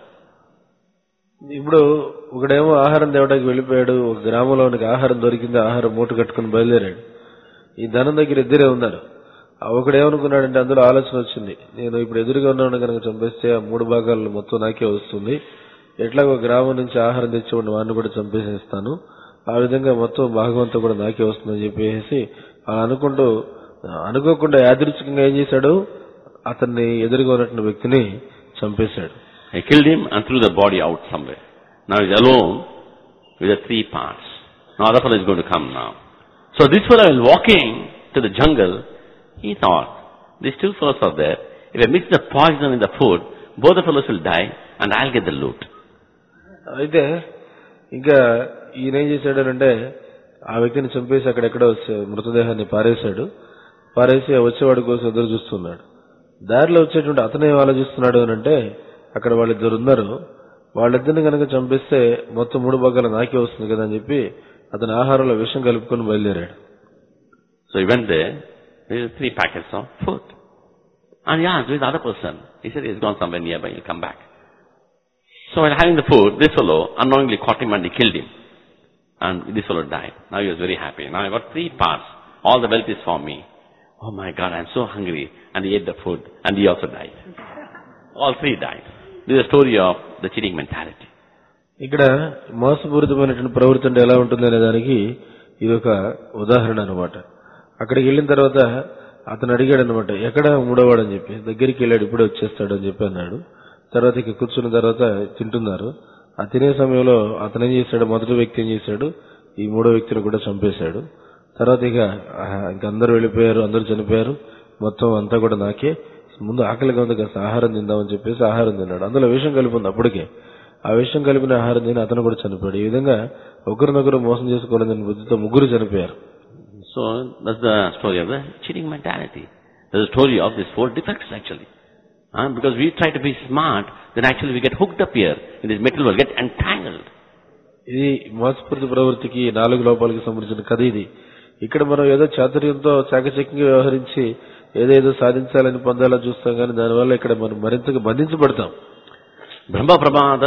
ఇప్పుడు ఒకడేమో ఆహారం తేవడానికి వెళ్ళిపోయాడు. ఒక గ్రామంలోనికి ఆహారం దొరికింది, ఆహారం మూట కట్టుకుని బయలుదేరాడు. ఈ ధనం దగ్గర ఇద్దరే ఉన్నారు. ఒకడేమనుకున్నాడంటే అందులో ఆలోచన వచ్చింది, నేను ఇప్పుడు ఎదురుగా ఉన్నాను కనుక చంపేస్తే ఆ 3 భాగాలు మొత్తం నాకే వస్తుంది. ఎట్లాగో గ్రామం నుంచి ఆహారం తెచ్చేవాడిని వాడిని కూడా చంపేసేస్తాను. ఆ విధంగా మొత్తం భాగవంతం కూడా నాకే వస్తుందని చెప్పేసి అలా అనుకోకుండా యాదృచ్ఛికంగా ఏం చేశాడు, అతన్ని ఎదురుగా ఉన్నటువంటి వ్యక్తిని చంపేశాడు. I killed him and threw the body out somewhere. Now he's alone with the 3 parts. Now other fellow is going to come now. So this fellow while walking to the jungle, he thought, these 2 fellows are there. If I mix the poison in the food, both the fellows will die and I'll get the loot. అయితే ఇంకా ఈయన ఏం చేశాడనంటే ఆ వ్యక్తిని చంపేసి అక్కడెక్కడో మృతదేహాన్ని పారేసి వచ్చేవాడి కోసం ఎదురు చూస్తున్నాడు. దారిలో వచ్చేటువంటి అతను ఏం ఆలోచిస్తున్నాడు అనంటే, అక్కడ వాళ్ళిద్దరు ఉన్నారు, వాళ్ళిద్దరిని కనుక చంపేస్తే మొత్తం 3 భాగాలు నాకే వస్తుంది కదా అని చెప్పి అతని ఆహారంలో విషం కలుపుకొని బయలుదేరాడు. So he went there with 3 packets of food. And he asked, who is the other person? He said, he's gone somewhere nearby, he'll come back. So while having the food, this fellow unknowingly caught him and he killed him. And this fellow died. Now he was very happy. Now I got 3 parts. All the wealth is for me. Oh my God, I'm so hungry. And he ate the food. And he also died. All 3 died. This is a story of the cheating mentality. ఇక్కడ మోసపూరితమైనటువంటి ప్రవృత్తి అంటే ఎలా ఉంటుంది అనే దానికి ఇది ఒక ఉదాహరణ అనమాట. అక్కడికి వెళ్ళిన తర్వాత అతను అడిగాడు అనమాట, ఎక్కడ 3వ అని చెప్పి. దగ్గరికి వెళ్ళాడు, ఇప్పుడే వచ్చేస్తాడు అని చెప్పి అన్నాడు. తర్వాత ఇక కూర్చున్న తర్వాత తింటున్నారు. ఆ తినే సమయంలో అతను ఏం చేశాడు, మొదటి వ్యక్తి ఏం చేశాడు, ఈ 3వ వ్యక్తిని కూడా చంపేశాడు. తర్వాత ఇక అందరూ వెళ్ళిపోయారు, అందరూ చనిపోయారు, మొత్తం అంతా కూడా నాకే. ముందు ఆకలిగా ఉంది, కాస్త ఆహారం తిందామని చెప్పేసి ఆహారం తిన్నాడు. అందులో విషం కలిపి ఉంది. అప్పటికే ఆ విషం కలిపిన ఆహారం తిని అతను కూడా చనిపోయాడు. ఈ విధంగా ఒకరినొకరు మోసం చేసుకోవాలని బుద్ధితో 3 చనిపోయారు. So that's the story of the cheating mentality. That's the story of these 4 defects actually. Because we try to be smart, then actually we get hooked up here in this material world, get entangled. ఇది మోసపూరిత ప్రవృత్తికి 4 లోపాలకు సంబంధించిన కథ ఇది. ఇక్కడ మనం ఏదో చాతుర్యంతో చాకచక్యంగా వ్యవహరించి ఏదేదో సాధించాలని పొందాలని చూస్తాం, కానీ దానివల్ల ఇక్కడ మనం మరింతగా బంధించబడతాం. బ్రహ్మ ప్రమాద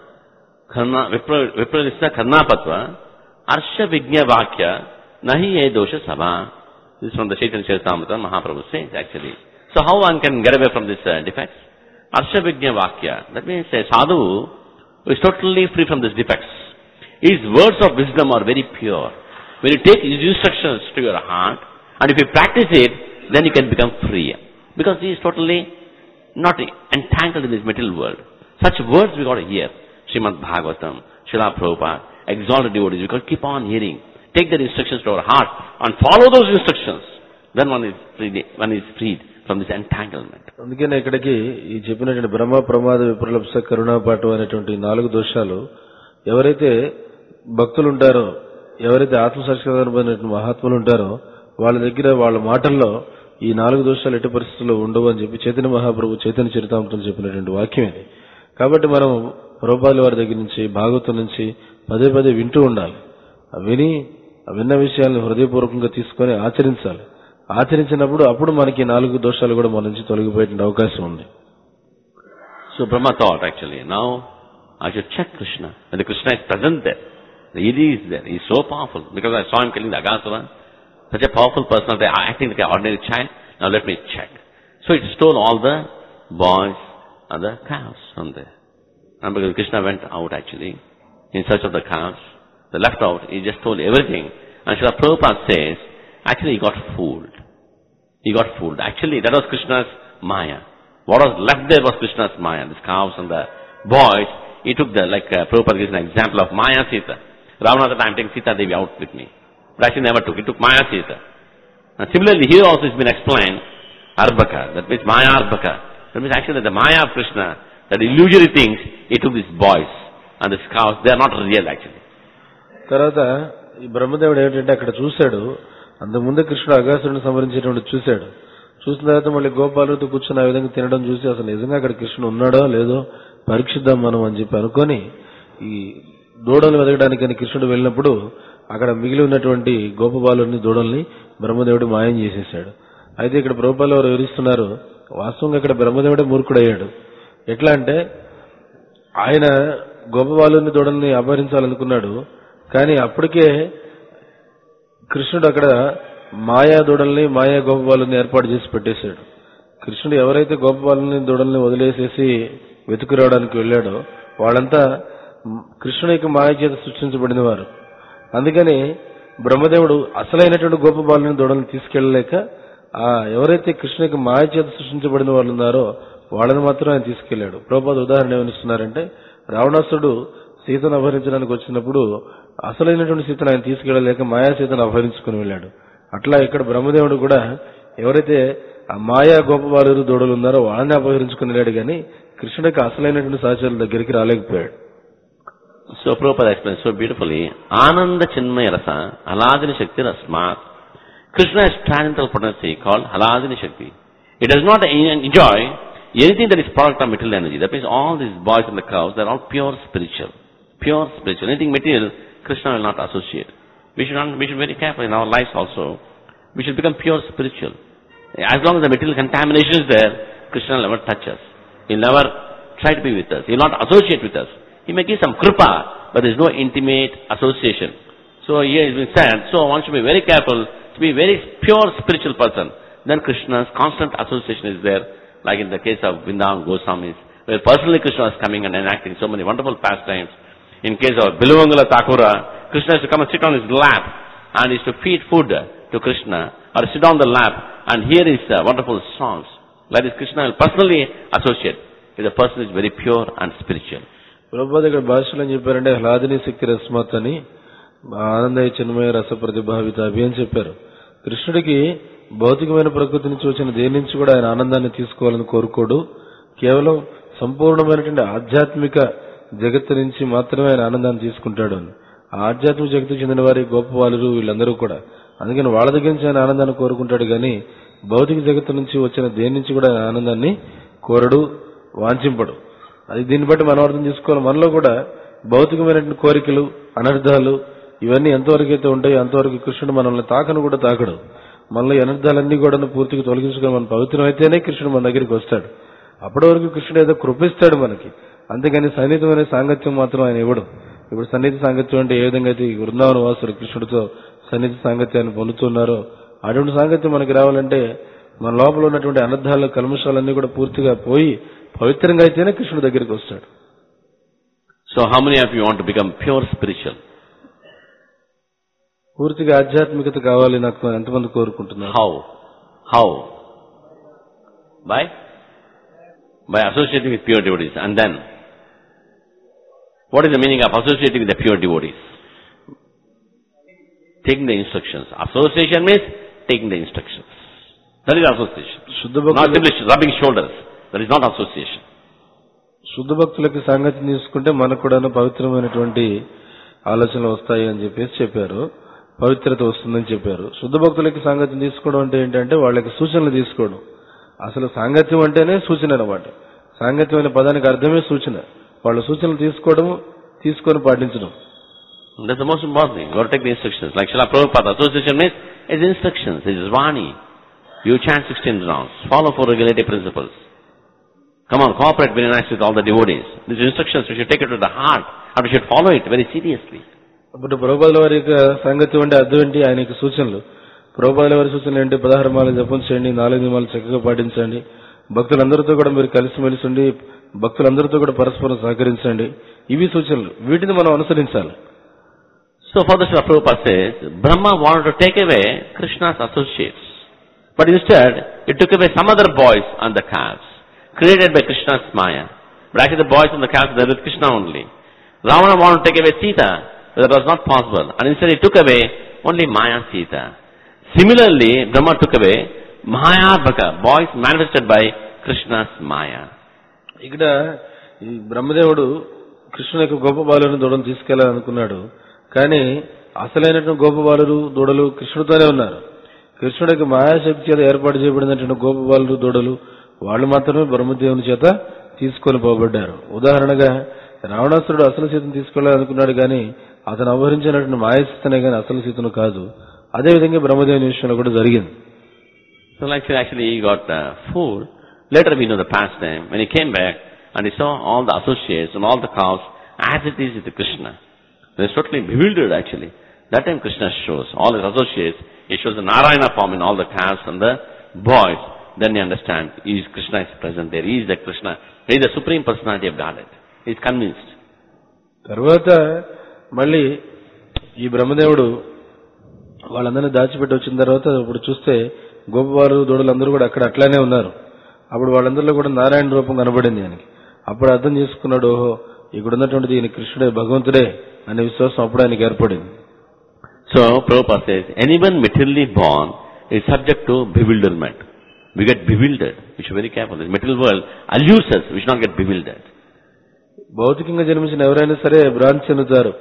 విప్రలిస్త కర్ణాపత్వ హర్ష విజ్ఞ వాక్య nahi ye dosha sabha. This is from the Chaitanya Charitamrita, Mahaprabhu says actually. So how one can get away from this defects? Arsha Vignya Vakya. That means a sadhu who is totally free from these defects. His words of wisdom are very pure. When you take his instructions to your heart, and if you practice it, then you can become free. Because he is totally not entangled in this material world. Such words we got to hear. Srimad Bhagavatam, Srila Prabhupada, exalted devotees, we got to keep on hearing. Take their instructions to our heart and follow those instructions. Then one is freed from this entanglement. అందుకనే ఇక్కడికి ఈ చెప్పినటువంటి బ్రహ్మ ప్రమాద విప్రలప్స కరుణాపాఠం అనేటువంటి 4 దోషాలు ఎవరైతే భక్తులు ఉంటారో, ఎవరైతే ఆత్మసాక్షాత్కారమైనటువంటి మహాత్ములు ఉంటారో వాళ్ళ దగ్గర వాళ్ళ మాటల్లో ఈ 4 దోషాలు ఎట్టి పరిస్థితుల్లో ఉండవు అని చెప్పి చైతన్య మహాప్రభు చైతన్య చరితామృతంలో చెప్పినటువంటి వాక్యం ఇది. కాబట్టి మనం ప్రభుపాదుల వారి దగ్గర నుంచి భాగవతం నుంచి పదే వింటూ ఉండాలి. విన్న విషయాలను హృదయపూర్వకంగా తీసుకొని ఆచరించాలి. ఆచరించినప్పుడు అప్పుడు మనకి 4 దోషాలు కూడా మన నుంచి తొలగిపోయే అవకాశం ఉంది. So Brahma thought actually, now I should check Krishna. When the Krishna is present there, the Idi is there, he is so powerful. Because I saw him killing the Aghasura, such a powerful person, they are acting like an ordinary child. Now let me check. So it stole all the boys and the cows from there. And because Krishna went out actually in search of the cows, they left out, he just told everything. And Srila Prabhupada says, actually he got fooled. He got fooled. Actually that was Krishna's Maya. What was left there was Krishna's Maya. These cows and the boys, he took Prabhupada gives an example of Maya Sita. Ravana said, I'm taking Sita Devi out with me. But actually never took. He took Maya Sita. And similarly here also it's been explained, Arbaka. That means Maya Arbaka. That means actually the Maya of Krishna, that illusory things, he took these boys and these cows. They are not real actually. తర్వాత ఈ బ్రహ్మదేవుడు ఏంటంటే అక్కడ చూశాడు, అంతకుముందే కృష్ణుడు అగాసురుని సంహరించేటువంటి చూశాడు. చూసిన తర్వాత మళ్ళీ గోపాలుడితో కూర్చొని ఆ విధంగా తినడం చూసి అసలు నిజంగా అక్కడ కృష్ణుడు ఉన్నాడో లేదో పరీక్షిద్దాం మనం అని చెప్పి అనుకొని ఈ దూడలు వెతకడానికని కృష్ణుడు వెళ్ళినప్పుడు అక్కడ మిగిలి ఉన్నటువంటి గోపబాలుని దూడల్ని బ్రహ్మదేవుడు మాయం చేసేశాడు. అయితే ఇక్కడ ప్రభుపాలు వారు వివరిస్తున్నారు, వాస్తవంగా ఇక్కడ బ్రహ్మదేవుడే మూర్ఖుడయ్యాడు. ఎట్లా అంటే ఆయన గోపబాలుని దూడల్ని అపహరించాలనుకున్నాడు, కానీ అప్పటికే కృష్ణుడు అక్కడ మాయా దూడల్ని మాయా గోపబాలుని ఏర్పాటు చేసి పెట్టేశాడు. కృష్ణుడు ఎవరైతే గోపబాలుని దూడల్ని వదిలేసేసి వెతుకురావడానికి వెళ్ళాడో వాళ్ళంతా కృష్ణుడి యొక్క మాయ చేత సృష్టించబడిన వారు. అందుకని బ్రహ్మదేవుడు అసలైనటువంటి గోపబాలుని దూడల్ని తీసుకెళ్లలేక ఎవరైతే కృష్ణుడి యొక్క మాయ చేత సృష్టించబడిన వాళ్ళు ఉన్నారో వాళ్ళని మాత్రం ఆయన తీసుకెళ్లాడు. ప్రభుపాద ఉదాహరణ ఏమనిస్తున్నారంటే, రావణాసుడు సీతను అపహరించడానికి వచ్చినప్పుడు అసలైనటువంటి సీతను ఆయన తీసుకెళ్లలేక మాయా సీతను అపహరించుకుని వెళ్ళాడు. అట్లా ఇక్కడ బ్రహ్మదేవుడు కూడా ఎవరైతే ఆ మాయా గోపబాలు దూడలు ఉన్నారో వాళ్ళని అపహరించుకుని వెళ్ళాడు, కానీ కృష్ణుడికి అసలైనటువంటి సహచరుల దగ్గరికి రాలేకపోయాడు. So Prabhupada explains so beautifully, Ananda Chinmaya Rasa, Haladini Shakti Rasmat. Krishna has transcendental potency called Haladini Shakti. He does not enjoy anything that is product of material energy. That means all these boys and the cows, they are all pure spiritual. Pure spiritual. Anything material, Krishna will not associate. We should be very careful in our lives also. We should become pure spiritual. As long as the material contamination is there, Krishna will never touch us. He will never try to be with us. He will not associate with us. He may give some kripa, but there is no intimate association. So here it is being said, so one should be very careful to be a very pure spiritual person. Then Krishna's constant association is there, like in the case of Vrindavan Goswamis, where personally Krishna is coming and enacting so many wonderful pastimes. In case of Biluvangala Thakura, Krishna is to come and sit on his lap and is to feed food to Krishna, or sit on the lap and hear his wonderful songs. Like this, Krishna will personally associate if the person is very pure and spiritual. Prabhupada ఇక్కడ భాషలో ఏం చెప్పారంటే, హ్లాదిని శక్తి రస్మత్ అని, ఆనందయ చిన్మయ రస ప్రతిభావిత అభి అని చెప్పారు. కృష్ణుడికి భౌతికమైన ప్రకృతి నుంచి వచ్చిన దేని నుంచి కూడా ఆయన ఆనందాన్ని తీసుకోవాలని కోరుకోడు. కేవలం సంపూర్ణమైనటువంటి ఆధ్యాత్మిక జగత్తు నుంచి మాత్రమే ఆయన ఆనందాన్ని తీసుకుంటాడు అని. ఆ ఆధ్యాత్మిక జగత్తుకు చెందిన వారి గోపబాలురు వీళ్ళందరూ కూడా, అందుకని వాళ్ళ దగ్గర నుంచి ఆయన ఆనందాన్ని కోరుకుంటాడు, కానీ భౌతిక జగత్తు నుంచి వచ్చిన దేని నుంచి కూడా ఆయన ఆనందాన్ని కోరడు, వాంఛింపడు. అది దీన్ని బట్టి మనం అర్థం చేసుకోవాలి, మనలో కూడా భౌతికమైనటువంటి కోరికలు, అనర్థాలు ఇవన్నీ ఎంతవరకు అయితే ఉంటాయో అంతవరకు కృష్ణుడు మనల్ని తాకను కూడా తాకడు. మనలో అనర్థాలన్నీ కూడా పూర్తిగా తొలగించుకొని మనం పవిత్రం అయితేనే కృష్ణుడు మన దగ్గరికి వస్తాడు. అప్పటి వరకు కృష్ణుడు ఏదో కృపిస్తాడు మనకి, అంతేగాని సన్నిహితమైన సాంగత్యం మాత్రం ఆయన ఇవ్వడు. ఇప్పుడు సన్నిహిత సాంగత్యం అంటే ఏ విధంగా అయితే వృందావన వాసులు కృష్ణుడితో సన్నిహిత సాంగత్యాన్ని పొందుతున్నారో అటువంటి సాంగత్యం మనకి రావాలంటే మన లోపల ఉన్నటువంటి అనర్థాలు, కల్మషాలన్నీ కూడా పూర్తిగా పోయి పవిత్రంగా అయితేనే కృష్ణుడి దగ్గరికి వస్తాడు. So how many of you want to become pure spiritual? పూర్తిగా ఆధ్యాత్మికత కావాలి నాకు ఎంతమంది కోరుకుంటున్నారు? How? By associating with pure devotees. And then, what is the meaning of associating with the pure devotees? Taking the instructions. Association means taking the instructions. That is association. Not simply rubbing shoulders. That is not association. శుద్ధ భక్తులకి సాంగత్యం తీసుకుంటే మనకు కూడా పవిత్రమైనటువంటి ఆలోచనలు వస్తాయి అని చెప్పారు, పవిత్రత వస్తుందని చెప్పారు. శుద్ధ భక్తులకి సాంగత్యం తీసుకోవడం అంటే ఏంటంటే వాళ్ళకి సూచనలు తీసుకోవడం. అసలు సాంగత్యం అంటేనే సూచన అన్నమాట. సాంగత్యం అనే పదానికి అర్థమే సూచన. వాళ్ళ సూచనలు తీసుకోవడం, తీసుకొని పాటించడం. That's the most important thing. You got to take the instructions. Like Srila Prabhupada, association means it's instructions, it is Vani. You chant 16 rounds, follow 4 regulative principles. Come on, cooperate very nicely with all the devotees. These instructions, we should take it to the heart and we should follow it very seriously. ఇప్పుడు ప్రభుపాదుల వారి యొక్క సాంగత్యం అంటే అర్థం ఏంటి? ఆయన యొక్క సూచనలు. ప్రభుపాదుల వారి సూచనలు ఏంటి? 16 మాల జపం చేయండి, 4 నియమాలు చక్కగా పాటించండి, భక్తులందరితో కూడా మీరు కలిసిమెలిసి ఉండి భక్తులందరితో కూడా పరస్పరం సహకరించండి. ఇవి సూచనలు, వీటిని మనం అనుసరించాలి. So further Srila Prabhupada says, Brahma wanted to take away Krishna's associates. But instead, he took away some other boys on the calves, created by Krishna's Maya. But actually the boys on the calves, they were with Krishna only. Ravana wanted to take away Sita, but that was not possible. And instead he took away only Maya Sita. Similarly, Brahma took away Mahayabhaka, boys manifested by Krishna's Maya. ఇక్కడ ఈ బ్రహ్మదేవుడు కృష్ణుని యొక్క గొప్ప బాలుని దూడను తీసుకెళ్లాలనుకున్నాడు. కానీ అసలైనటువంటి గోప బాలురు దూడలు కృష్ణుడితోనే ఉన్నారు. కృష్ణుడి యొక్క మాయాశక్తి చేత ఏర్పాటు చేయబడినటువంటి గోప బాలురు దూడలు వాళ్ళు మాత్రమే బ్రహ్మదేవుని చేత తీసుకొని పోబడ్డారు. ఉదాహరణగా రావణాసురుడు అసలు సీతను తీసుకెళ్లాలనుకున్నాడు, కానీ అతను అపహరించినటువంటి మాయాశక్తినే కానీ అసలు సీతను కాదు. అదేవిధంగా బ్రహ్మదేవుని విషయంలో కూడా జరిగింది. So actually he got fooled. Later we know the past time, when he came back and he saw all the associates and all the cows as it is with Krishna. He was totally bewildered actually. That time Krishna shows all his associates, he shows the Narayana form in all the calves and the boys. Then he understands, Krishna is present there, he is the Krishna, he is the supreme personality of Godhead. He is convinced. తర్వాత మళ్ళీ ఈ బ్రహ్మదేవుడు వాళ్ళందరినీ దాచిపెట్టి వచ్చిన తర్వాత ఇప్పుడు చూస్తే గోపవారు దూడలందరూ కూడా అక్కడ అట్లానే ఉన్నారు. అప్పుడు వాళ్ళందరిలో కూడా నారాయణ రూపం కనబడింది ఆయనకి. అప్పుడు అర్థం చేసుకున్నాడు, ఓహో ఇక్కడ ఉన్నటువంటిది ఈయన కృష్ణుడే, భగవంతుడే అనే విశ్వాసం అప్పుడు ఆయనకి ఏర్పడింది. So Prabhupada says, anyone materially born is subject to bewilderment. We get bewildered. We should be very careful. This material world allures us. We should not get bewildered. భౌతికంగా జన్మించిన ఎవరైనా సరే భ్రాంతి చెందుతారు.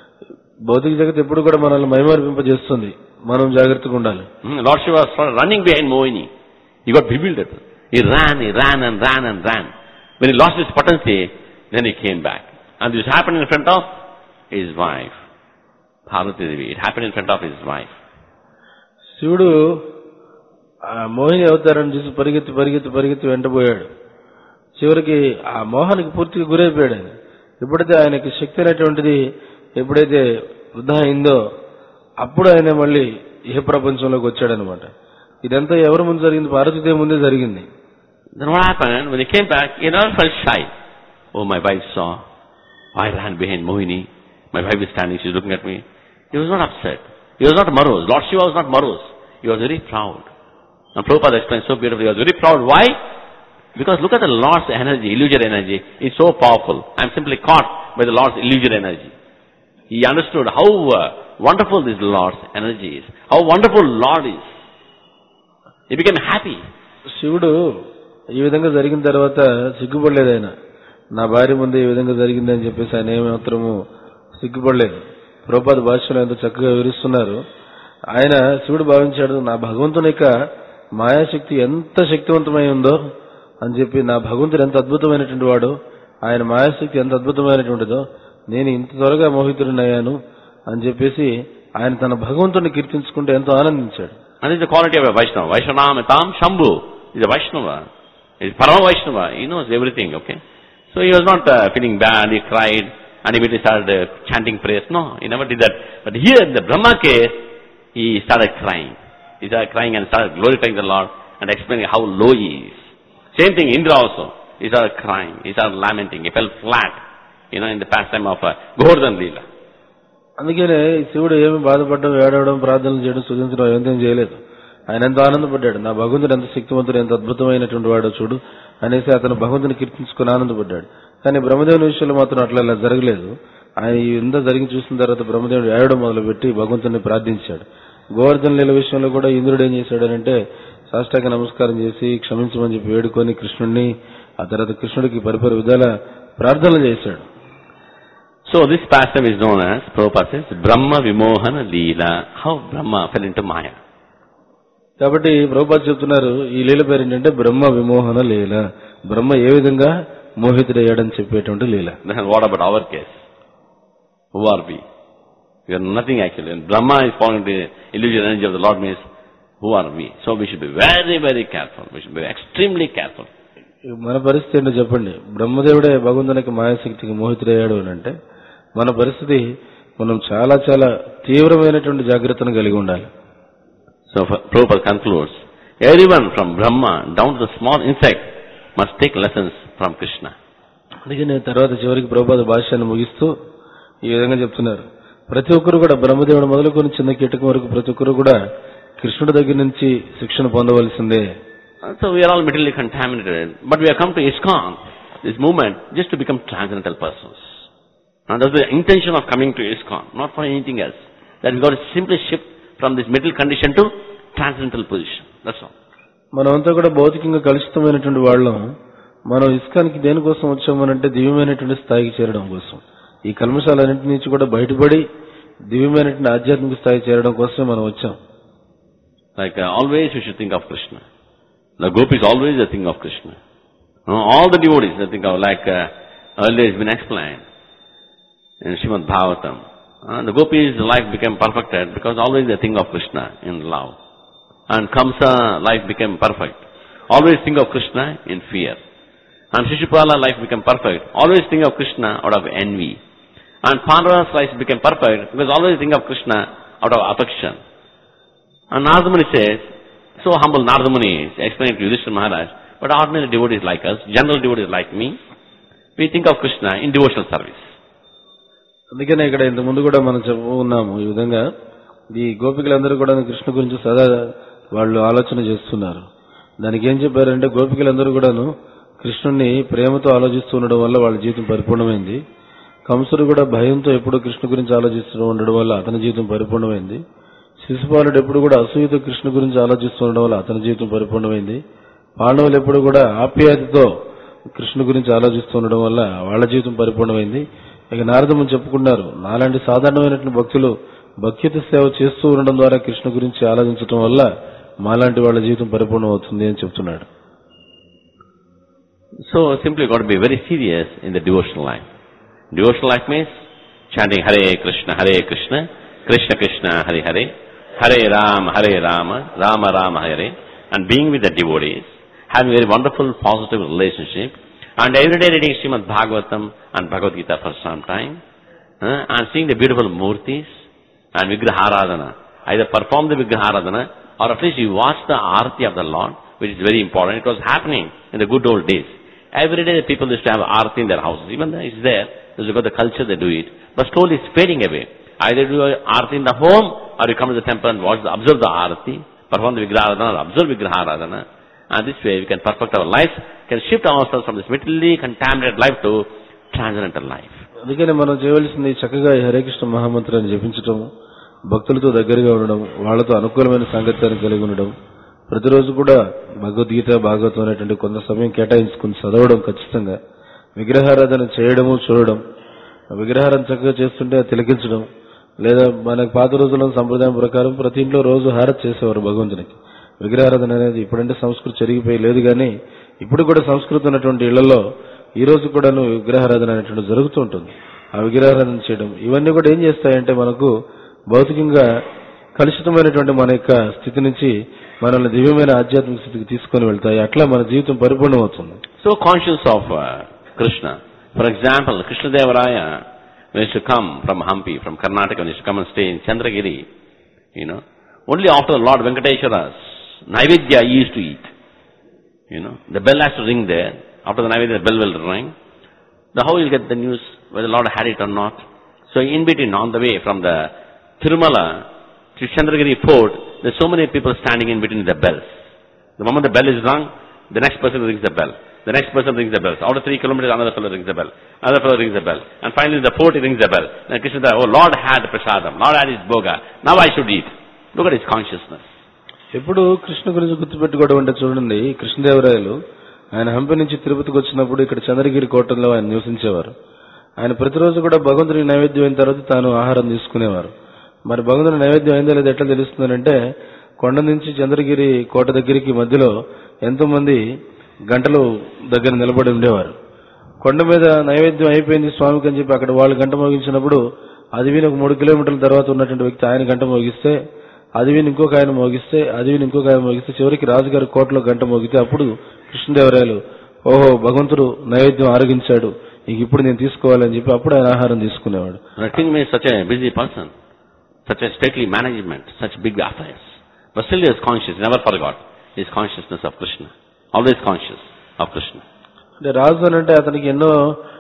భౌతిక జగత్ ఎప్పుడు కూడా మనల్ని మైమరిపింపజేస్తుంది. మనం జాగ్రత్తగా ఉండాలి. Lord Shiva was running behind Mohini. He got bewildered. He ran and ran. When he lost his potency, then he came back. And this happened in front of his wife, Parvati Devi. It happened in front of his wife. శివుడు ఆ మోహిని అవతారాన్ని చూసి పరిగెత్తి వెంటబోయాడు. చివరికి ఆ మోహానికి పూర్తిగా గురైపోయాడు ఆయన. ఎప్పుడైతే ఆయనకి శక్తి అనేటువంటిది ఎప్పుడైతే వృధా అయిందో అప్పుడు ఆయన మళ్ళీ ఇహ ప్రపంచంలోకి వచ్చాడనమాట. ఇదంతా ఎవరి ముందు జరిగింది? పార్వతీదేవి ముందే జరిగింది. Then what happened? When he came back, he never felt shy. Oh, my wife saw. I ran behind Mohini. My wife is standing, she's looking at me. He was not upset. He was not morose. Lord Shiva was not morose. He was very proud. And Prabhupada explained so beautifully. He was very proud. Why? Because look at the Lord's energy, illusory energy. It's so powerful. I am simply caught by the Lord's illusory energy. He understood how wonderful this Lord's energy is. How wonderful Lord is. He became happy. శివుడు ఈ విధంగా జరిగిన తర్వాత సిగ్గుపడలేదు ఆయన. నా భార్య ముందు ఈ విధంగా జరిగిందని చెప్పేసి ఆయన ఏమాత్రము సిగ్గుపడలేదు. ప్రభుపాద భాష్యంలో ఎంతో చక్కగా వివరిస్తున్నారు. ఆయన శివుడు భావించాడు, నా భగవంతుని యొక్క మాయాశక్తి ఎంత శక్తివంతమై ఉందో అని చెప్పి, నా భగవంతుడు ఎంత అద్భుతమైనటువంటి వాడో, ఆయన మాయాశక్తి ఎంత అద్భుతమైనటువంటిదో, నేను ఇంత త్వరగా మోహితుడినయ్యాను అని చెప్పేసి ఆయన తన భగవంతుని కీర్తించుకుంటూ ఎంతో ఆనందించాడు. And this is the quality of a Vaishnava. Vaishnavamitam Shambhu is a Vaishnava. He is Parama Vaishnava. He knows everything, okay? So he was not feeling bad, he cried, and immediately started chanting prayers. No, he never did that. But here in the Brahma case, he started crying. He started crying and started glorifying the Lord and explaining how low he is. Same thing, Indra also. He started crying, he started lamenting, he fell flat, in the pastime of Govardhan Leela. అందుకనే శివుడు ఏమి బాధపడడం, ఏడవడం, ప్రార్థనలు చేయడం, స్తుతించడం ఏం చేయలేదు. ఆయన ఎంతో ఆనందపడ్డాడు. నా భగవంతుడు ఎంత శక్తివంతుడు, ఎంత అద్భుతమైనటువంటి వాడో చూడు అనేసి అతను భగవంతుని కీర్తించుకుని ఆనందపడ్డాడు. కానీ బ్రహ్మదేవుని విషయంలో మాత్రం అట్లా జరగలేదు. ఆయన ఇంత జరిగి చూసిన తర్వాత బ్రహ్మదేవుడు ఏడవడం మొదలుపెట్టి భగవంతుని ప్రార్థించాడు. గోవర్ధన లీల విషయంలో కూడా ఇంద్రుడు ఏం చేశాడనంటే సాష్టాంగ నమస్కారం చేసి క్షమించమని చెప్పి వేడుకొని కృష్ణుడిని, ఆ తర్వాత కృష్ణుడికి పరిపరి విధాల ప్రార్థనలు చేశాడు. So this pastime is known as, Prabhupada says, Brahma Vimohana Leela. How Brahma fell into Maya. కాబట్టి ప్రభుపాద చెప్తున్నారు, ఈ లీల పేరు ఏంటంటే బ్రహ్మ విమోహన లీల. బ్రహ్మ ఏ విధంగా మోహితుడయ్యాడని చెప్పేటువంటి లీల. Then what about our case? Who are we? We are nothing actually. When Brahma is falling into the illusion energy of the Lord means, who are we? So we should be very, very careful. We should be extremely careful. మన పరిస్థితి ఏంటో చెప్పండి. బ్రహ్మదేవుడే భగవంతునికి మాయాశక్తికి మోహితుడయ్యాడు అని అంటే మన పరిస్థితి, మనం చాలా చాలా తీవ్రమైనటువంటి జాగ్రత్తను కలిగి ఉండాలి. So Prabhupada concludes, everyone from Brahma down to the small insect must take lessons from Krishna. అందుకని తర్వాత చివరికి ప్రభుపాద భాష్యాన్ని ముగిస్తూ ఈ విధంగా చెప్తున్నారు. ప్రతి ఒక్కరు కూడా బ్రహ్మదేవుడు మొదలుకొని చిన్న కీటకం వరకు ప్రతి ఒక్కరు కూడా కృష్ణుడి దగ్గర నుంచి శిక్షణ పొందవలసిందే. So we are all materially contaminated, but we have come to ISKCON, this movement, just to become transcendental persons. And that's the intention of coming to ISKCON, not for anything else. That we got to simply shift from this material condition to transcendental position. That's all. మనమంతా కూడా భౌతికంగా కలుషితమైనటువంటి వాళ్ళం. మనం ఇస్కాన్కి దేనికోసం వచ్చామనంటే దివ్యమైనటువంటి స్థాయికి చేరడం కోసం. ఈ కల్మషాలన్నింటి నుంచి కూడా బయటపడి దివ్యమైనటువంటి ఆధ్యాత్మిక స్థాయి చేరడం కోసమే మనం వచ్చాం. Like always we should think of Krishna. The gopis always they think of Krishna. All the devotees they think of, like earlier has been explained in Srimad Bhagavatam. The gopis' life became perfected because always they think of Krishna in love. And Kamsa life became perfect. Always think of Krishna in fear. And Shishupala life became perfect. Always think of Krishna out of envy. And Pandava's life became perfect because always think of Krishna out of affection. And Narada Muni says, so humble Narada Muni is explaining to Yudhishthira Maharaj, but ordinary devotees like us, general devotees like me, we think of Krishna in devotional service. అందుకనే ఇక్కడ ఇంత ముందు కూడా మనం చెప్పుకున్నాము ఈ విధంగా ఈ గోపికలందరూ కూడా కృష్ణ గురించి సదా వాళ్ళు ఆలోచన చేస్తున్నారు. దానికి ఏం చెప్పారంటే గోపికలందరూ కూడాను కృష్ణుణ్ణి ప్రేమతో ఆలోచిస్తూ ఉండడం వల్ల వాళ్ళ జీవితం పరిపూర్ణమైంది. కంసుడు కూడా భయంతో ఎప్పుడూ కృష్ణ గురించి ఆలోచిస్తూ ఉండడం వల్ల అతని జీవితం పరిపూర్ణమైంది. శిశుపాలుడు ఎప్పుడు కూడా అసూయతో కృష్ణ గురించి ఆలోచిస్తూ ఉండడం వల్ల అతని జీవితం పరిపూర్ణమైంది. పాండవులు ఎప్పుడు కూడా ఆప్యాయతతో కృష్ణ గురించి ఆలోచిస్తూ ఉండడం వల్ల వాళ్ళ జీవితం పరిపూర్ణమైంది. ఇక నారదముని చెప్పుకున్నారు, నాలాంటి సాధారణమైనటువంటి భక్తులు భక్తియుత సేవ చేస్తూ ఉండడం ద్వారా కృష్ణ గురించి ఆలోచించడం వల్ల మాలాంటి వాళ్ళ జీవితం పరిపూర్ణం అవుతుంది అని చెప్తున్నాడు. So simply got to be very serious in the devotional life. Devotional life means chanting Hare Krishna, Krishna Krishna, Hare Hare, Hare Rama, Rama Rama, Hare, and being with the devotees, having a very wonderful positive relationship, and every day reading Srimad Bhagavatam and Bhagavad Gita for some time, and seeing the beautiful murtis and Vigraharadhana. Either perform the Vigraharadhana or at least you watch the Arati of the Lord, which is very important. It was happening in the good old days. Every day the people used to have Arati in their houses. Even though it's there, because of the culture they do it, but slowly it's fading away. Either do Arati in the home or you come to the temple and observe the Arati, perform the Vigraharadhana or observe Vigraharadhana. And this way we can perfect our lives, can shift ourselves from this materially contaminated life to transcendental life. అందుకనే మనం చేయవలసింది చక్కగా హరే కృష్ణ మహామంత్రాన్ని జపించడం, భక్తులతో దగ్గరగా ఉండడం, వాళ్లతో అనుకూలమైన సాంగత్యాన్ని కలిగి ఉండడం, ప్రతిరోజు కూడా భగవద్గీత భాగవతం అనేటువంటి కొంత సమయం కేటాయించుకుని చదవడం, ఖచ్చితంగా విగ్రహారాధన చేయడము, చూడడం, విగ్రహారాధన చక్కగా చేస్తుంటే తిలకించడం, లేదా మనకు పాత రోజుల్లో సంప్రదాయం ప్రకారం ప్రతి ఇంట్లో రోజు హారతి చేసేవారు భగవంతునికి. విగ్రహారాధన అనేది ఇప్పుడంటే సంస్కృతి చెరిగిపోయి లేదు, కానీ ఇప్పుడు కూడా సంస్కృతి ఉన్నటువంటి ఇళ్లలో ఈ రోజు కూడా విగ్రహారాధన అనేటువంటి జరుగుతూ ఉంటుంది. ఆ విగ్రహారాధన చేయడం ఇవన్నీ కూడా ఏం చేస్తాయంటే మనకు భౌతికంగా కలుషితమైనటువంటి మన యొక్క స్థితి నుంచి మనల్ని దివ్యమైన ఆధ్యాత్మిక స్థితికి తీసుకొని వెళ్తాయి. అట్లా మన జీవితం పరిపూర్ణం అవుతుంది. So conscious of Krishna. For example, Krishna Devaraya used to come from Hampi, from Karnataka, when he used to come and stay in Chandragiri, only after the Lord Venkateshwara's Naivedya he used to eat. The bell has to ring there. After the Naivedya, the bell will ring. How will get the news whether the Lord had it or not? So in between, on the way from the Tirumala to Chandragiri fort, there's so many people standing in between the bells. The moment the bell is rung, the next person rings the bell. The next person rings the bell. So after 3 kilometers, another fellow rings the bell. Another fellow rings the bell. And finally the fort, he rings the bell. Then Krishna says, oh, Lord had prasadam. Lord had his bhoga. Now I should eat. Look at his consciousness. ఎప్పుడు కృష్ణ గురించి గుర్తుపెట్టుకోవడం అంటే చూడండి, కృష్ణదేవరాయలు ఆయన హంపి నుంచి తిరుపతికి వచ్చినప్పుడు ఇక్కడ చంద్రగిరి కోటలో ఆయన నివసించేవారు. ఆయన ప్రతిరోజు కూడా భగవంతుని నైవేద్యం అయిన తర్వాత తాను ఆహారం తీసుకునేవారు. మరి భగవంతుని నైవేద్యం అయిందో లేదో ఎట్లా తెలుస్తుందంటే, కొండ నుంచి చంద్రగిరి కోట దగ్గరికి మధ్యలో ఎంతో మంది గంటలు దగ్గర నిలబడి ఉండేవారు. కొండ మీద నైవేద్యం అయిపోయింది స్వామికి అని చెప్పి అక్కడ వాళ్ళు గంట మోగించినప్పుడు అది విని ఒక 3 కిలోమీటర్ల తర్వాత ఉన్నటువంటి వ్యక్తి ఆయన గంట మోగిస్తే, అది విని ఇంకొక ఆయన మోగిస్తే, అది విని ఇంకొక ఆయన మోగిస్తే, చివరికి రాజుగారి కోటలో గంట మోగితే అప్పుడు కృష్ణదేవరాయలు ఓహో భగవంతుడు నైవేద్యం ఆరగించాడు, ఇంక ఇప్పుడు నేను తీసుకోవాలని చెప్పి అప్పుడు ఆయన ఆహారం తీసుకునేవాడు. King is such a busy person, such a stately management, such big affairs, but still he is conscious, never forgot his consciousness of Krishna, always conscious of Krishna. అంటే రాజు అంటే అతనికి ఎన్నో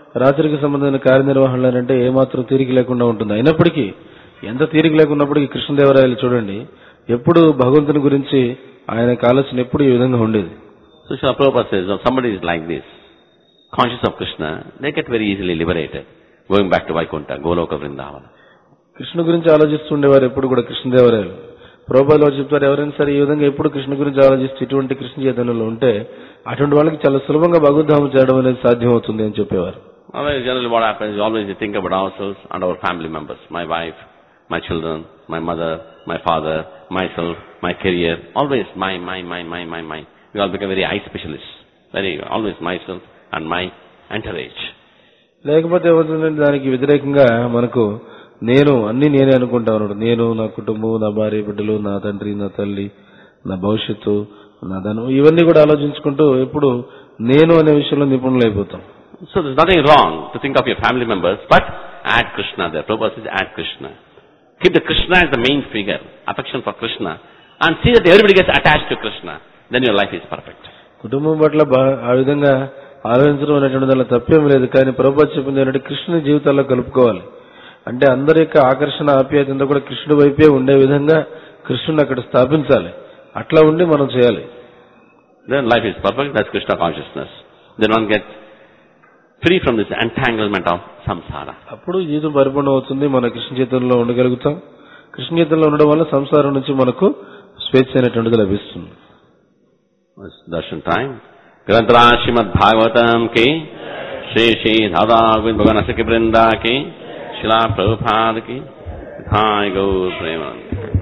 రాత్రికి సంబంధించిన కార్యనిర్వహణలు అంటే ఏమాత్రం తీరిక లేకుండా ఉంటుంది. అయినప్పటికీ ఎంత తీరిక లేకున్నప్పటికీ కృష్ణదేవరాయలు చూడండి ఎప్పుడు భగవంతుని గురించి ఆయనకు ఆలోచన ఎప్పుడు ఈ విధంగా ఉండేది. So Srila Prabhupada says, if somebody is like this, conscious of Krishna, they get very easily liberated, going back to Vaikuntha, Goloka Vrindavana. Krishna గురించి ఆలోచిస్తుండేవారు ఎప్పుడు కూడా కృష్ణదేవరాయలు. ప్రభుపాదులు చెప్తారు, ఎవరైనా సరే ఈ విధంగా ఎప్పుడు కృష్ణ గురించి ఆలోచిస్తూ ఇటువంటి కృష్ణ చైతన్యంలో ఉంటే అటువంటి వాళ్ళకి చాలా సులభంగా భగవద్ధామం చేయడం అనేది సాధ్యం అవుతుంది అని చెప్పేవారు. Generally what happens is always we think about ourselves and our family members, my wife, my children, my mother, my father, myself, my career, always my. We all become very eye specialists, very always myself and my entourage. లేకపోతే ఏమవుతుందంటే దానికి వ్యతిరేకంగా మనకు నేను అన్ని నేనే అనుకుంటా ఉన్నాడు. నేను, నా కుటుంబం, నా భార్య బిడ్డలు, నా తండ్రి, నా తల్లి, నా భవిష్యత్తు, నా ధనం, ఇవన్నీ కూడా ఆలోచించుకుంటూ ఎప్పుడు నేను అనే విషయంలో నిపుణులు అయిపోతాం. So there's nothing wrong to think of your family members, but add Krishna there. Prabhupada says add Krishna. Keep the Krishna as the main figure, affection for Krishna, and see that everybody gets attached to Krishna. Then your life is perfect. కుటుంబం పట్ల ఆ విధంగా ఆలోచించడం అనేటువంటి దానిలో తప్పేం లేదు. కానీ ప్రభుపాద చెప్పింది ఏంటంటే కృష్ణుని జీవితాల్లో కలుపుకోవాలి. అంటే అందరి యొక్క ఆకర్షణ ఆప్యాయత అంతా కూడా కృష్ణుడి వైపే ఉండే విధంగా కృష్ణుని అక్కడ స్థాపించాలి. అట్లా ఉండి మనం చేయాలి. Then life is perfect. That's Krishna consciousness. Then one gets free from this entanglement of samsara. అప్పుడు జీవితం పరిపూర్ణం అవుతుంది. మన కృష్ణ చైతన్యంలో ఉండగలుగుతాం. కృష్ణ చైతన్యంలో ఉండడం వల్ల సంసారం నుంచి మనకు స్వేచ్ఛ అనేటువంటిది లభిస్తుంది. Darshan time. Grantara Srimad Bhagavatam ki Shri Shri Dhada Govind Bhagavan Asaki Vrinda ki Srila Prabhupada ki Thai Gaur Premanand.